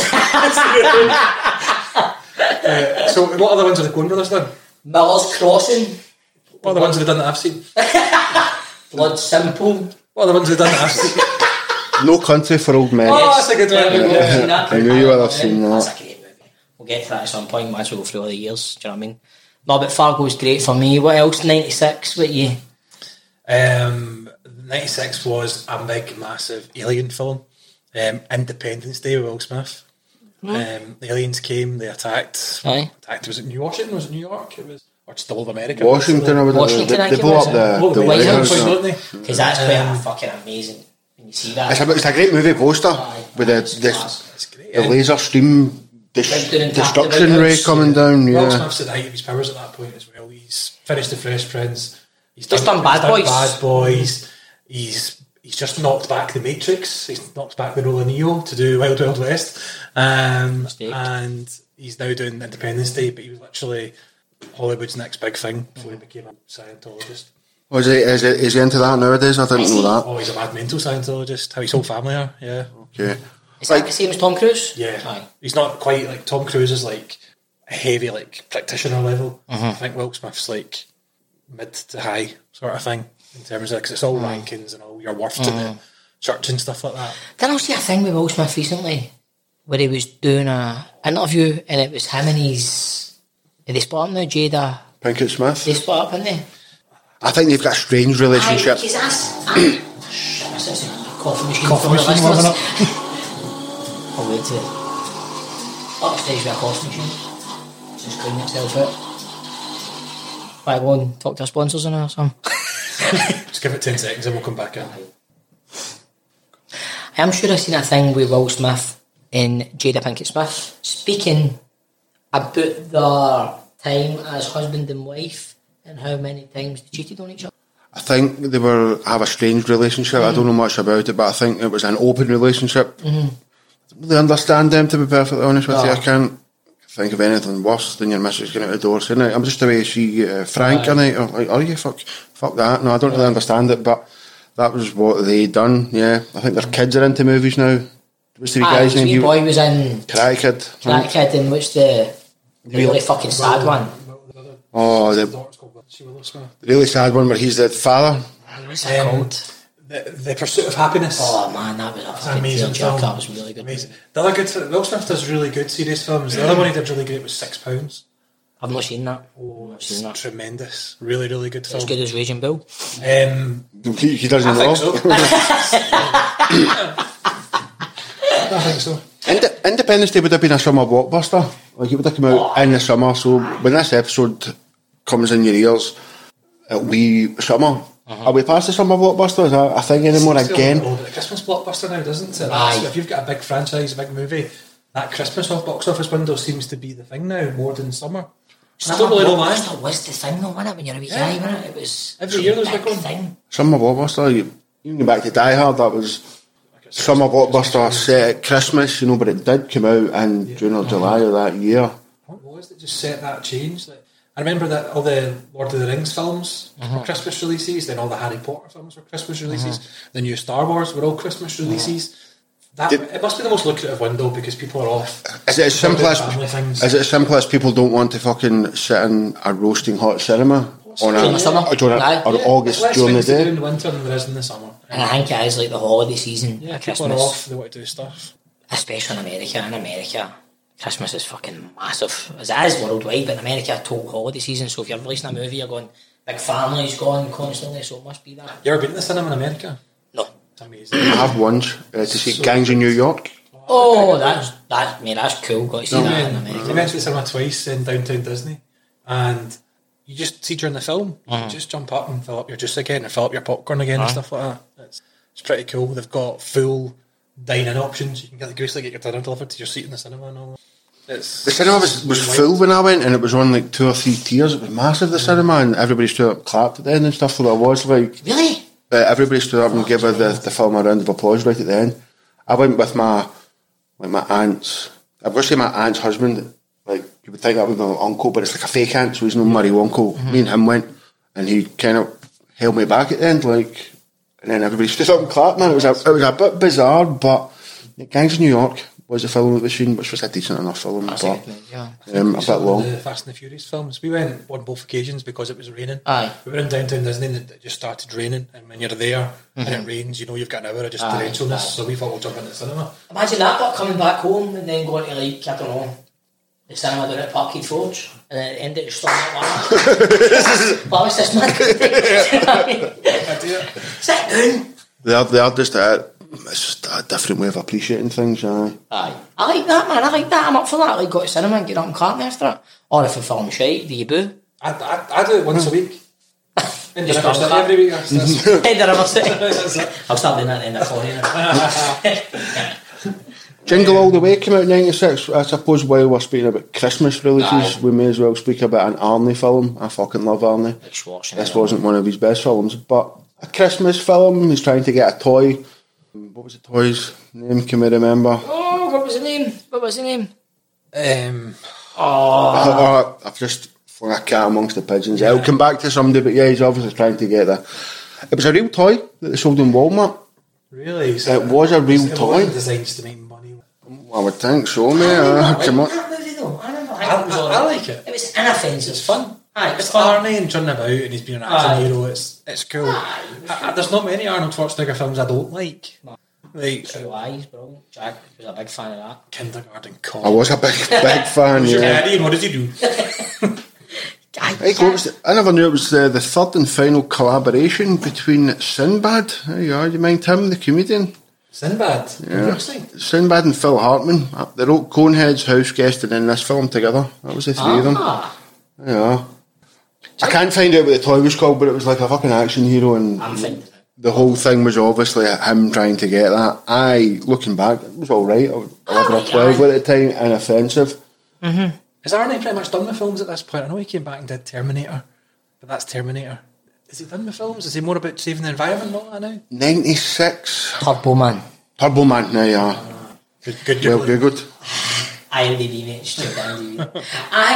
So what other ones are the Coen Brothers done? Miller's Crossing. What are the ones they've done that I've seen? Blood Simple. What are the ones they've done that I've seen? No Country for Old Men. Oh, that's a good one. I knew you would have seen that. That's a great movie. We'll get to that at some point once we go through all the years. Do you know what I mean? No, but Fargo's great for me. What else? 96. What you? 96 was a big, massive alien film. Independence Day with Will Smith. The aliens came, they attacked. Aye. Was it Washington? Was it New York? It was, or just all of America? Washington, they blew up the White House, don't they? because that's quite fucking amazing when you see that. It's a great movie poster with It's great. the laser stream destruction ray coming down. Will Yeah, Smith's at the height of his powers at that point as well. He's finished The Fresh Prince. He's Just done Bad Boys. Bad Boys. He's just knocked back The Matrix. He's knocked back the role of Neo to do Wild Wild West. And he's now doing Independence Day, but he was literally Hollywood's next big thing before he became a Scientologist. is he into that nowadays? I didn't know that. Oh, he's a mad mental Scientologist. How his whole family are, yeah. Okay. Is that the same as Tom Cruise? Yeah. Aye. He's not quite like Tom Cruise is like a heavy like practitioner level. I think Will Smith's like mid to high sort of thing in terms of, because it's all rankings and all your worth to the church and stuff like that. Did I see a thing with Will Smith recently where he was doing a interview and it was him and his... Are they split up now, Jada? Pinkett Smith. They split up, haven't they? I think they've got a strange relationship. Aye, that's a coffee machine. Coffee for the machine listeners. warming up. I'll wait till upstairs with a coffee machine. Just clean yourself out. Right, go and talk to our sponsors and or something. Just give it 10 seconds and we'll come back in. I'm sure I've seen a thing with Will Smith and Jada Pinkett Smith speaking about their time as husband and wife and how many times they cheated on each other. I think they have a strange relationship. I don't know much about it, but I think it was an open relationship. I don't really understand them, to be perfectly honest with you. I can't think of anything worse than your missus getting out the door saying, I'm just the way she Frank and I'm like, are you? Fuck that. No, I don't really understand it, but that was what they done. Yeah, I think their kids are into movies now. What's the guy's name? His wee boy was in Karate Kid. Karate Kid, and what's the really fucking sad one? Oh, the really sad one where he's the father. What's that called? The Pursuit of Happiness. Oh man, that was a fucking amazing tearjerker. film. That was really good. Amazing. The other good, Will Smith does really good serious films. The other one he did really good was £6. I've not seen that. It's tremendous. Really, really good film. As good as Raging Bull. He doesn't I know. think so. I think so. Independence Day would have been a summer blockbuster. Like, it would have come out in the summer. So when this episode comes in your ears, it'll be summer. Are we past the summer blockbuster? Is that a thing anymore again? The Christmas blockbuster now, doesn't it? Aye. If you've got a big franchise, a big movie, that Christmas box office window seems to be the thing now more than summer. I don't really know why. That was the thing though, wasn't it? When you're a wee guy, wasn't it? It was every year there's a like big one thing. Summer blockbuster. You can go back to Die Hard. That was summer blockbuster set at Christmas, but it did come out in June or July of that year. What was it just set that change? Like, I remember that all the Lord of the Rings films were Christmas releases, then all the Harry Potter films were Christmas releases, the new Star Wars were all Christmas releases. It must be the most lucrative window because people are off. Is it as simple as people don't want to fucking sit in a roasting hot cinema on August during the day? In the winter than there is in the summer. And I think it is like the holiday season at People Christmas. are off, they want to do stuff. Especially in America. In America, Christmas is fucking massive. As it is worldwide, but in America, total holiday season. So if you're releasing a movie, you're going, big families going constantly, so it must be that. You ever been to the cinema in America? No. It's amazing. I have once to see Gangs in New York. Oh, that's cool. Got to see that in I America. went to the cinema twice in downtown Disney, and you just see during the film, you just jump up and fill up your juice again and fill up your popcorn again and stuff like that. It's pretty cool. They've got full dine-in options. You can basically get your dinner delivered to your seat in the cinema and all that. The cinema was full when I went, and it was on like 2 or 3 tiers. It was massive, the cinema, and everybody stood up, clapped at the end and stuff. So it was like Really? everybody stood up and gave her the film a round of applause right at the end. I went with my aunt's. I was going to say my aunt's husband. Like, you would think that would be my uncle, but it's like a fake aunt, so he's no Murray uncle. Me and him went, and he kind of held me back at the end, like, and then everybody stood up and clapped. Man, it was a bit bizarre, but Gangs of New York was the film that was seen, which was a decent enough film, but a bit long. The Fast and the Furious films. We went on both occasions because it was raining. Aye. We were in downtown Disney and it just started raining, and when you're there and it rains, you've got an hour of just torrentialness. So we thought we'll jump into the cinema. Imagine that, but coming back home and then going to, like, I don't know, the cinema down at Parkhead Forge, and then at the end it just stormed at What was this, man? Sit down. They're just It's just a different way of appreciating things, aye. Aye. I like that, man. I like that. I'm up for that. Like, go to cinema and get up and clap after it. Or if a film's shite, do you boo? I do it once a week. In the Just River City go every week. Head the River City. I'll start doing that in the corner. Jingle All the Way came out in 96. I suppose while we're speaking about Christmas releases, we may as well speak about an Arnie film. I fucking love Arnie. This wasn't one of his best films, but a Christmas film. He's trying to get a toy. What was the toy's name? Can we remember? Oh, what was the name? What was the name? I've just flung a cat amongst the pigeons. Yeah. I'll come back to somebody, but yeah, he's obviously trying to get that. It was a real toy that they sold in Walmart. Really? So it was a real toy. It wasn't designed to make money. I would think so, mate. Come on. I like it. It was inoffensive. It's fun. Aye, It's Arnie and running about, and he's been an action hero. It's cool. There's not many Arnold Schwarzenegger films I don't like. No. Like True Lies, bro. Jack was a big fan of that. Kindergarten Cop. I was a big fan, yeah. Ian, what did you do? I never knew it was the third and final collaboration between Sinbad. There you are, you mind him, the comedian? Sinbad? Yeah. Sinbad and Phil Hartman. They wrote Coneheads, House Guest, and in this film together. That was the three of them. Yeah. I can't find out what the toy was called, but it was like a fucking action hero, and the whole thing was obviously him trying to get that. Looking back, it was alright. I was 11 or 12 at the time, inoffensive. Mm-hmm. Is Arnie pretty much done with films at this point? I know he came back and did Terminator, but that's Terminator. Is he done with films? Is he more about saving the environment and all that now? 96. Turbo Man. Turbo Man, there you are. Good. Well googled. IMDb, mate. Straight IMDb.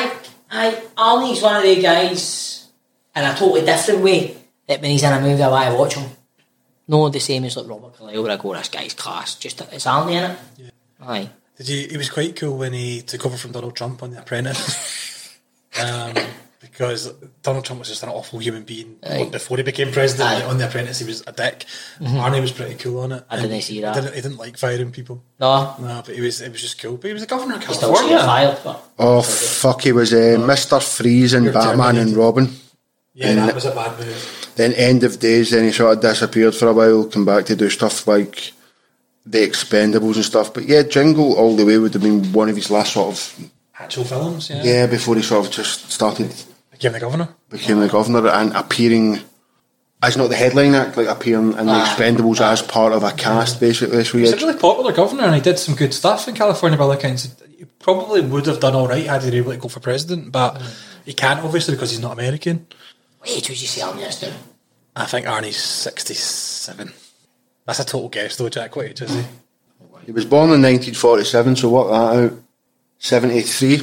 Arnie's one of the guys in a totally different way that when he's in a movie I want to watch him. No, the same as like Robert Carlyle where I go, this guy's class. Just it's Arnie in it. Yeah. Aye. He was quite cool when he took over from Donald Trump on The Apprentice. Because Donald Trump was just an awful human being before he became president. On The Apprentice he was a dick. Arnie was pretty cool on it. I didn't see that. He didn't like firing people. No, but it was just cool. But he was the governor of he still California. Fired, but oh fuck, he was Mr. Freeze in Batman and Robin. Yeah, that was a bad move. Then End of Days, then he sort of disappeared for a while, come back to do stuff like The Expendables and stuff. But yeah, Jingle All the Way would have been one of his last sort of actual films, yeah. Yeah, before he sort of just started Became the governor and appearing as not the headline act, like appearing in The Expendables as part of a cast, basically. So he's a really popular governor and he did some good stuff in California by all accounts. He probably would have done alright had he been able to go for president, but he can't obviously because he's not American. Wait, would you say Arnie is now? I think Arnie's 67. That's a total guess though, Jack. What age is he? He was born in 1947, so work that out. 73,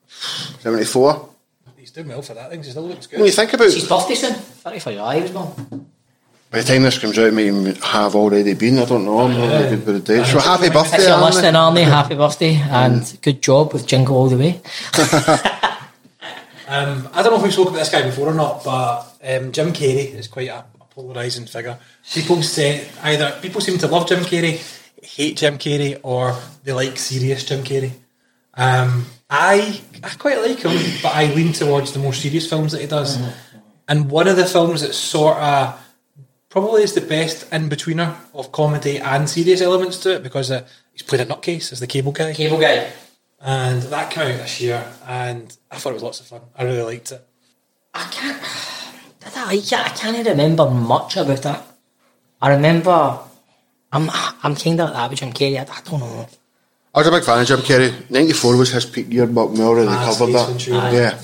74. He's doing well for that thing. He still looks good. When you think about his birthday soon, 35 years born. By the time this comes out, it may have already been. I don't know. I'm not really good with the date. So happy birthday, if you're listening, Arnie, happy birthday and good job with Jingle All the Way. I don't know if we've spoken about this guy before or not, but Jim Carrey is quite a polarising figure. People seem to love Jim Carrey, hate Jim Carrey, or they like serious Jim Carrey. I quite like him, but I lean towards the more serious films that he does. And one of the films that sort of probably is the best in-betweener of comedy and serious elements to it, because he's played a nutcase as the cable guy. And that came out this year, and I thought it was lots of fun. I really liked it. I can't remember much about that. I remember, I'm kind of like that with Jim Carrey. I don't know. I was a big fan of Jim Carrey. 94 was his peak year, but we already covered that. Yeah.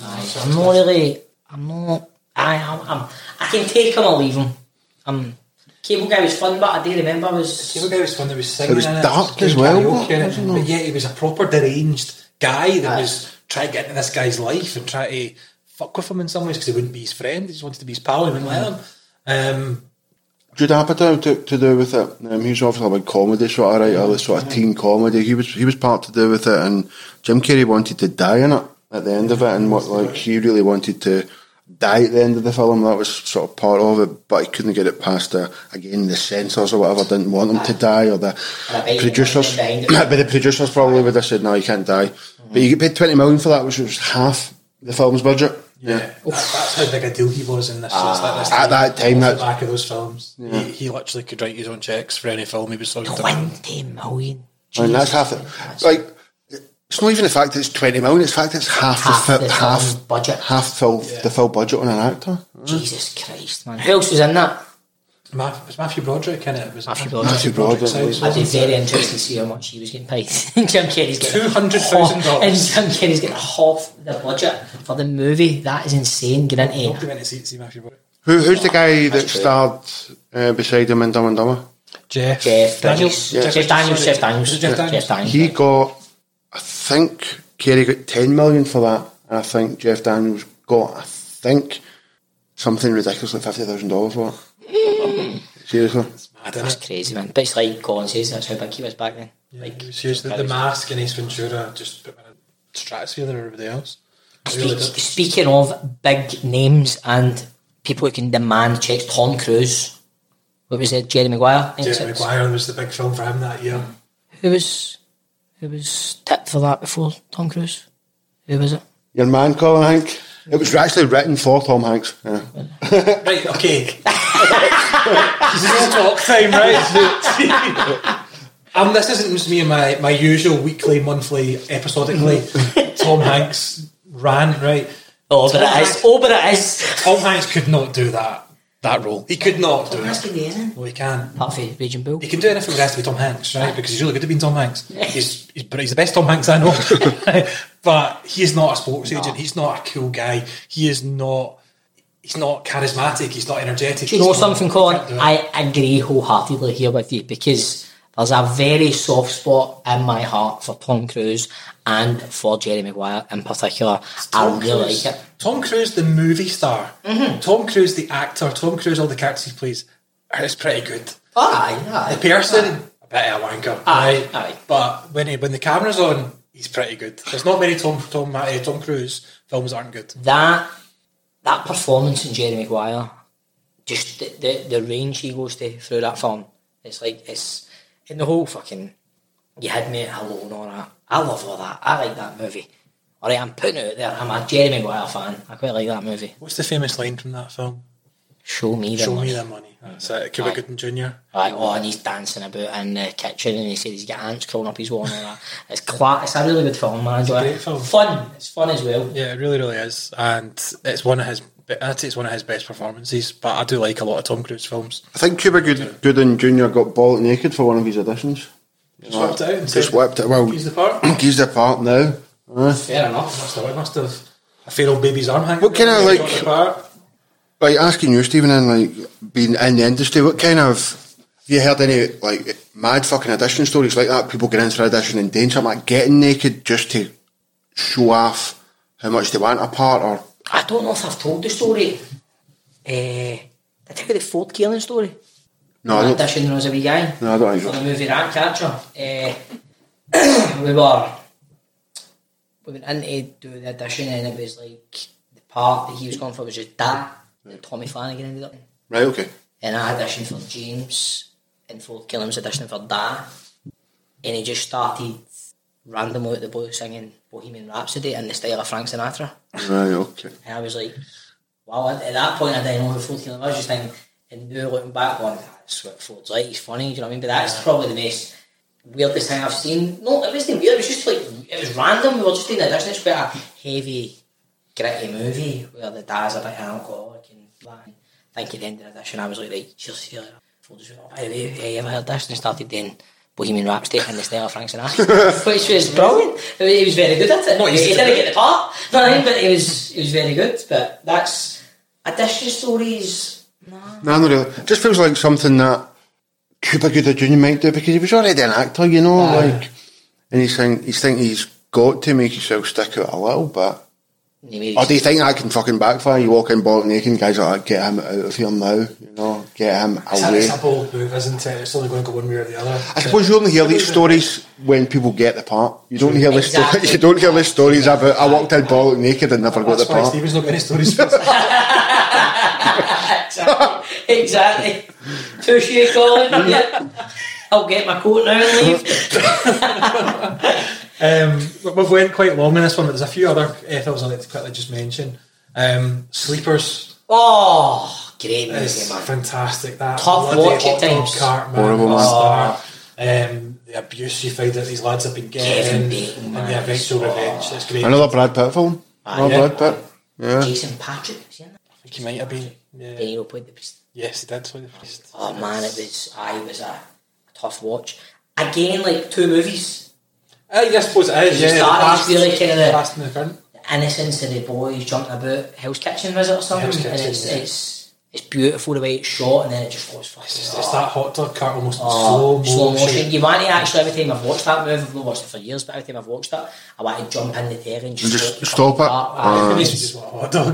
I can take him or leave him. Cable Guy was fun, but I do remember Cable Guy was fun. There was singing. It was dark as well. But yeah, he was a proper deranged guy that was trying to get into this guy's life and try to fuck with him in some ways because he wouldn't be his friend. He just wanted to be his pal. He wouldn't let him. Judd Apatow to do with it. He was obviously a big comedy sort of writer, sort of teen comedy. He was part to do with it, and Jim Carrey wanted to die in it at the end of it, and he really wanted to die at the end of the film. That was sort of part of it, but he couldn't get it past the censors or whatever didn't want him to die, or the producers. But the producers probably would have said, no, you can't die. But you get paid $20 million for that, which was half the film's budget. Yeah, that's how big a deal he was in this. At that time, that's the back of those films. Yeah. He literally could write his own checks for any film he was talking about. 20 million. I mean, that's half it. Like, it's not even the fact that it's 20 million, it's the fact that it's half the budget. The full budget on an actor. Jesus Christ, man. Who else was in that? It was Matthew Broderick in it. Matthew Broderick. I'd be very interested to see how much he was getting paid. Jim Carrey's getting $200,000. And Jim Carrey's getting half the budget for the movie. That is insane. Get into I'd be to see Matthew Broderick. Who's the guy that starred beside him in Dumb and Dumber? Jeff Daniels. Jeff Daniels. He got, I think Carey got 10 million for that, and I think Jeff Daniels got, I think, something ridiculous like $50,000 for it. Seriously, that's crazy, man. But it's like Colin says, that's how big he was back then. Yeah, like, he was huge. The Mask and Ace Ventura just put him in a stratosphere than everybody else. Speaking of big names and people who can demand checks, Tom Cruise. What was it? Jerry Maguire. Jerry Maguire was the big film for him that year. Who was tipped for that before Tom Cruise? Who was it? Your man, Colin Hanks. It was actually written for Tom Hanks. Yeah. Right, okay. This is talk time, right? This isn't me and my usual weekly, monthly, episodically Tom Hanks rant, right? But it is. Tom Hanks could not do that role. He could not do it. Well, he can. Apart from Raging Bull. He can do anything with the rest to be Tom Hanks, right? Because he's really good at being Tom Hanks. He's the best Tom Hanks I know. But he is not a sports agent. He's not a cool guy. He's not charismatic. He's not energetic. Do you know something, Colin? I agree wholeheartedly here with you, because there's a very soft spot in my heart for Tom Cruise and for Jerry Maguire in particular. I really like it. Tom Cruise, the movie star. Mm-hmm. Tom Cruise, the actor. Tom Cruise, all the characters he plays, is pretty good. Aye. The person, a bit of a wanker. Aye. But when the camera's on, he's pretty good. There's not many Tom Cruise films that aren't good. That performance in Jerry Maguire, just the range he goes to through that film, it's in the whole fucking You Had Me at Hello and all that. I love all that. I like that movie. Alright, I'm putting it out there. I'm a Jerry Maguire fan. I quite like that movie. What's the famous line from that film? Show me the money. That's it. Cuba Gooding Jr. And he's dancing about in the kitchen and he says he's got ants crawling up his wall and all that. It's a really good film, man. It's a great film. Fun. It's fun as well. Yeah, it really, really is. And it's one of his best performances, but I do like a lot of Tom Cruise films. I think Cuba Gooding Jr. got bollock naked for one of his auditions. Just whipped it out. Just whipped it. Well, he's the part. He's the part now. Fair enough. Must have a fair old baby's arm hanging. What kind of like asking you, Stephen, and like being in the industry, what kind of have you heard any like mad fucking audition stories like that? People getting in for audition and doing something like getting naked just to show off how much they want a part, or I don't know if I've told the story. Did I tell you the Ford Keelan story? No, I don't. Audition when I was a wee guy. No, I don't think so. For the movie Ratcatcher. We went in to do the audition and it was like the part that he was going for was just that Tommy Flanagan ended up in. Right, okay. And I auditioned for James and Ford Keelan was auditioning for Da, and he just started randomly at the blue singing Bohemian Rhapsody in the style of Frank Sinatra. Right, okay. And I was like, wow, at that point I didn't know who Ford Keelan was, just thinking, and now looking back going, that's what Ford's like, he's funny, do you know what I mean? But that's probably the most weirdest thing I've seen. No, it wasn't weird, it was just like, it was random. We were just doing the audition. It's quite a heavy, gritty movie where the dad's a bit alcoholic and that. I think at the end of the audition I was like, right, cheers, Ford was like, by the way, you ever heard this? And started doing Bohemian Rhapsody in the style of Frank Sinatra, which was brilliant. He was very good at it. He didn't get the part, but he was very good. But that's audition stories. No, not really. It just feels like something that Cuba Gooding Jr. might do, because he was already an actor, you know, like, and he's thinking he's got to make himself stick out a little bit. Or do you think that can fucking backfire? You walk in bollock naked and guys are like, get him out of here now, you know, get him away. It's a bold move, isn't it? It's only going to go one way or the other. I suppose you only hear these stories when people get the part. You don't hear this. You don't hear the stories about I walked in bollock naked and never got the part. Stephen's not got any stories for us. Exactly. Push you, Colin. Yeah. I'll get my coat now and leave. We've went quite long in this one, but there's a few other films I'd like to quickly just mention. Sleepers. Oh, great movie, It's man. fantastic. That Tough bloody watch at hot dog times. cart, man. Horrible, man. Star. The abuse you find that these lads have been getting, Kevin Bacon, and man. the eventual revenge. It's great. Another Brad Pitt film. yeah. Brad Pitt. Yeah. Jason Patrick, was he in that? I think he might have been. Yeah. De Niro played the priest. Yes, he did. So the priest. Oh man, it was a tough watch. Again, like 2 movies. I suppose it is. You Yeah, start, it's really kind of the past and the current. innocence of the boys jumping about Hell's Kitchen, was it, or something? Hell's And Kitchen, it's beautiful the way it's shot, and then it just goes fucking. It's that hot dog cart almost in slow slow motion. motion. You want to actually, every time I've watched that movie, I've not watched it for years, but every time I've watched it, I want to jump in the telly and Just the stop fucking it. part. It makes me just want a hot dog.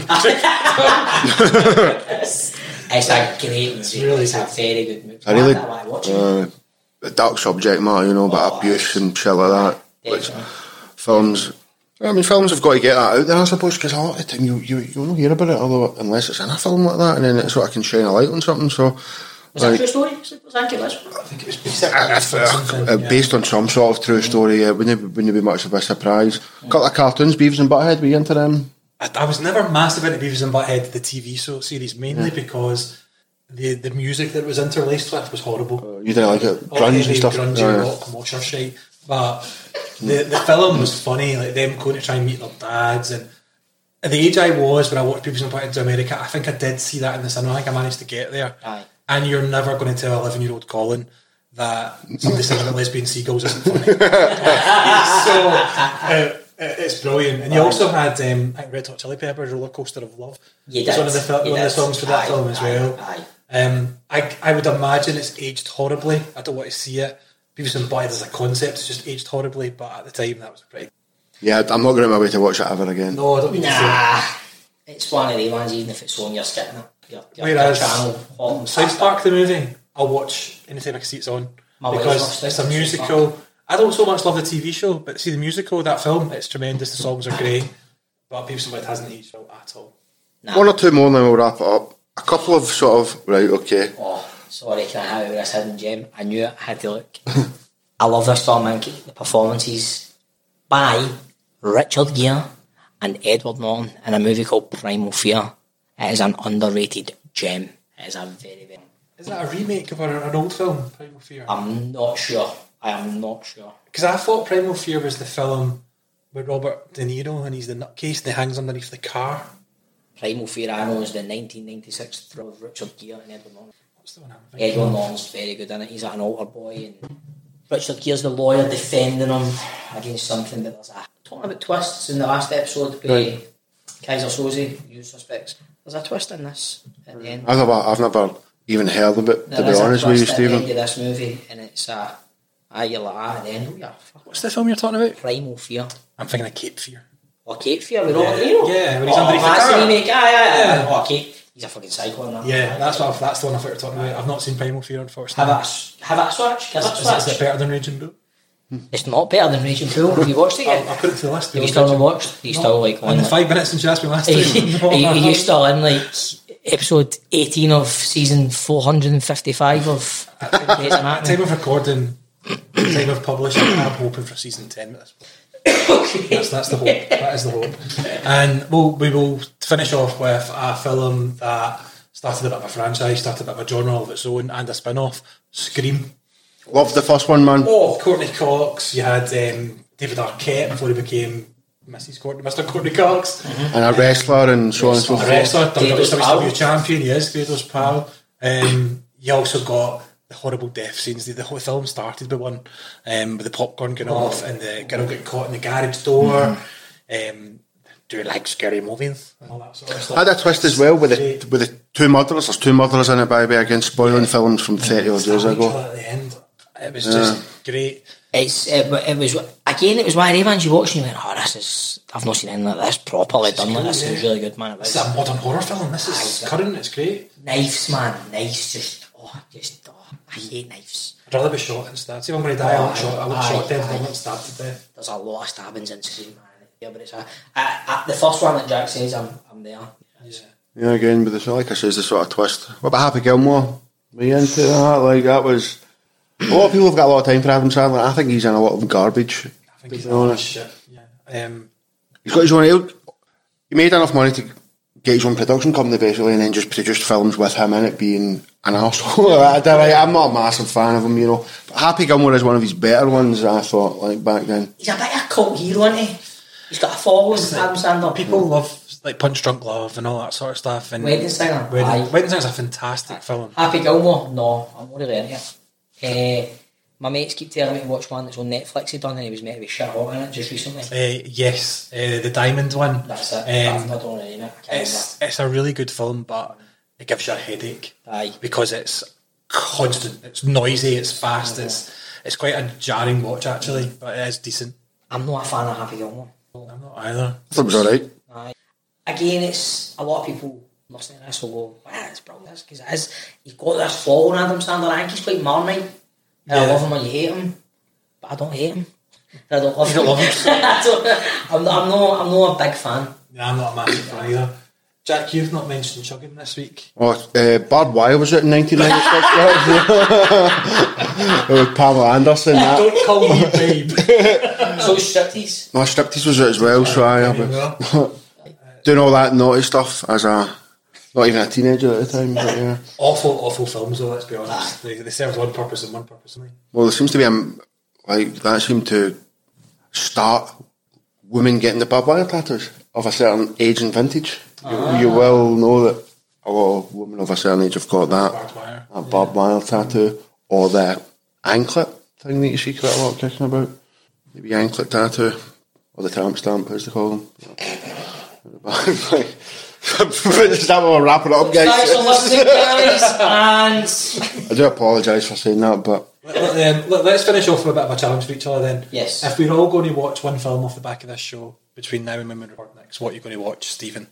It's a great movie. really It's a good. very good movie. I really- I want to watch it. A dark subject matter, but abuse and shit like that. Which films have got to get that out there, I suppose, because a lot of the time you'll not hear about it unless it's in a film like that, and then it sort of can shine a light on something. So, Was that a true story? Was Andrew West? I think it was based based on some sort of true story, wouldn't be much of a surprise. A couple of cartoons, Beavis and Butthead, were you into them? I was never massive into Beavis and Butthead, the TV series, mainly because the music that it was interlaced with was horrible. You didn't like it, All grunge heavy, and stuff. grungy Yeah. rock washer shite. But the film was funny, like them going to try and meet their dads. And at the age I was when I watched Beavis and Butthead to America, I think I did see that in the cinema. I think I managed to get there. Aye. And you're never going to tell 11-year-old Colin that somebody singing about lesbian seagulls isn't funny. It's brilliant. And you also had, I think, Red Hot Chili Peppers, Roller Coaster of Love. You It's did. one of the songs for that film as well. I would imagine it's aged horribly. I don't want to see it. Beavis and Butthead as a concept, it's just aged horribly, but at the time that was pretty. Yeah, I'm not going to my way to watch it ever again. No, I don't need to see Nah, it's one of the ones, even if it's on, you're skipping it. Whereas channel, hopping South past Park the movie, I'll watch anytime I can see it's on. My wife Because watched it's it, a musical. I don't so much love the TV show, but see the musical, that film, it's tremendous, the songs are great. But Beavis and Butthead hasn't aged well at all. Nah. One or two more and then we'll wrap it up. A couple of sort of, right, okay. Oh, sorry, can I have it with this hidden gem? I knew it, I had to look. I love this film, man. The performances by Richard Gere and Edward Norton in a movie called Primal Fear. It is an underrated gem. It is a very, very... Is that a remake of an old film, Primal Fear? I'm not sure. I am not sure. Because I thought Primal Fear was the film with Robert De Niro and he's the nutcase and he hangs underneath the car. Primal Fear, I know, is the 1996 thriller with Richard Gere and Edward Norton. What's the one I'm thinking Edward of? Norton's very good in it. He's like an altar boy, and Richard Gere's the lawyer defending him against something. But there's a talking about twists in the last episode. Right. Kaiser Soze, Usual Suspects. There's a twist in this at the end. I've never even heard of it, to There be is a honest with you, twist at the end Stephen. of this movie, and it's you're like, at the end, oh yeah, fuck. What's the film you're talking about? Primal Fear. I'm thinking of Cape Fear. Or Cape Fear with Robert De Niro. Yeah, when he's oh, underneath the that's car. the remake. Aye. Yeah. Oh, Cape. He's a fucking psycho in that. Yeah, that's the one I thought you were talking about. I've not seen Primal Fear, unfortunately. Have a swatch. Give it a Is swatch. it better than Raging Bull? It's not better than Raging Bull. Have you watched it yet? I'll put it to the list. Have you still not watched? Are you still like on In the it? 5 minutes since you asked me last Are time. you still in like episode 18 of season 455 of Grey's At Anatomy? time of recording, time of publishing, I'm hoping for season 10 at this point. That's the hope. That is the hope. And we will finish off with a film that started a bit of a franchise, started a bit of a genre of its own, and a spin-off, Scream. Loved the first one, man. Oh, Courtney Cox. You had David Arquette before he became Mr. Courtney Cox. And a wrestler and so on and so A forth. wrestler, Vader's pal. WCW champion, he is Vader's pal. You also got the horrible death scenes. The whole film started with one, with the popcorn going off and the girl getting caught in the garage door, doing like scary movies and all that sort of stuff. Had a twist as well with the two murderers. There's two murderers in it, by the way, against spoiling films from 30 odd years ago. At the end, it was just great. It was again. It was one of the ones you watched and you went, "Oh, this is I've not seen anything like this properly done like this. It's really good, man." It This was is a modern horror film. This is current. It's great. knives, man. Knives, I hate knives. I'd rather be shot instead. See if I'm going to die, I look shot dead. I'm not stabbed to death. There's a lot of stabbings in Scream, man. Yeah, but it's the first one that Jack says, I'm there. Yeah, again, with the, like I said, the sort of twist. What about Happy Gilmore? Were you into that? Like, that was... A lot of people have got a lot of time for Adam Sandler. I think he's in a lot of garbage. I think he's a lot of shit. Yeah. He's got his own... He made enough money to get his own production company basically, and then just produced films with him in it being an arsehole. I'm not a massive fan of him, you know. But Happy Gilmore is one of his better ones, I thought, like back then. He's a bit of a cult hero, isn't he? He's got a following, Adam Sandler. People love like Punch Drunk Love and all that sort of stuff. And Wedding Singer. Wedding Singer's a fantastic film. Happy Gilmore? No, I'm not really into it. My mates keep telling me to watch one that's on Netflix he'd done, and he was meant to be shit hot in it just recently. Yes, the Diamond one. That's it. I've not done any of it. It's a really good film, but it gives you a headache. Aye. Because it's constant, it's noisy, it's fast, it's quite a jarring watch actually, but it is decent. I'm not a fan of Happy Gilmore. I'm not either. I thought it was alright. Aye. Again, it's a lot of people listening to this will go, wow, it's brilliant, because it is. He's got this following, Adam Sandler. I think he's quite marmite. I love him or you hate him, but I don't hate him. I don't love him. You don't love him? I'm not a big fan. Yeah, I'm not a massive fan either. Jack, you've not mentioned chugging this week. Oh, Barbed Wire was it in 1996? With Pamela Anderson. That. Don't call me babe. So Striptease. My Striptease was it as well, so I doing all that naughty stuff as a not even a teenager at the time, but yeah. Awful films though, let's be honest. They served one purpose and one purpose only. Well, there seems to be like that seemed to start women getting the barbed wire tattoos of a certain age and vintage. You will know that a lot of women of a certain age have got that barbed wire tattoo, or the anklet thing that you see quite a lot of kicking about. Maybe anklet tattoo, or the tramp stamp, as they call them. Is that what we're wrapping it up, guys? Thanks for listening, guys, and I do apologise for saying that, but let's finish off with a bit of a challenge for each other then. Yes. If we're all going to watch one film off the back of this show between now and when we record next, what are you going to watch, Stephen?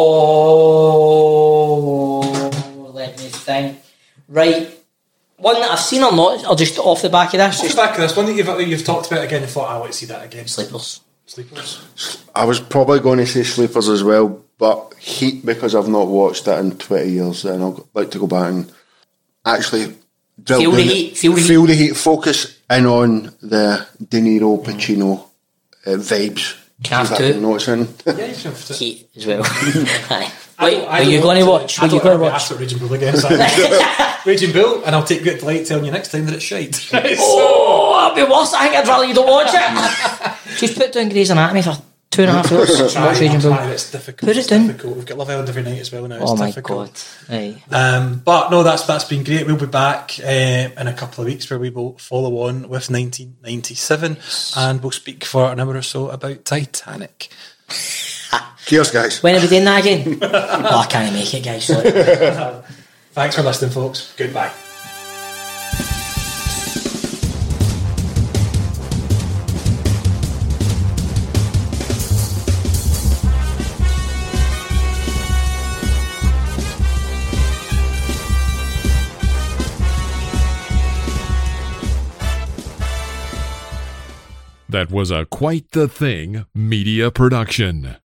Oh, let me think. Right, one that I've seen or not, or just off the back of this. Off the back of this, one that you've talked about again and thought, I want to see that again. Sleepers. I was probably going to say Sleepers as well, but Heat, because I've not watched it in 20 years, and I'd like to go back and actually Feel the heat. Feel the heat. Focus in on the De Niro, Pacino vibes. Have to. Noticing. Yeah, you can have to. Heat as well. Wait, are you going to watch? What are you going to watch? Raging Bull again. Raging Bull, and I'll take great delight telling you next time that it's shite. Oh, that'd be worse. I think I'd rather you don't watch it. Just put down Grey's Anatomy for 2.5 hours. Watch Raging Bull. It's difficult. Put it down. We've got Love Island every night as well now. It's Oh my difficult. god. Right. But no, that's been great. We'll be back in a couple of weeks where we will follow on with 1997, and we'll speak for an hour or so about Titanic. Cheers, guys. When are we doing that again? Oh, I can't make it, guys. Sorry. Thanks for listening, folks. Goodbye. That was a Quite the Thing media production.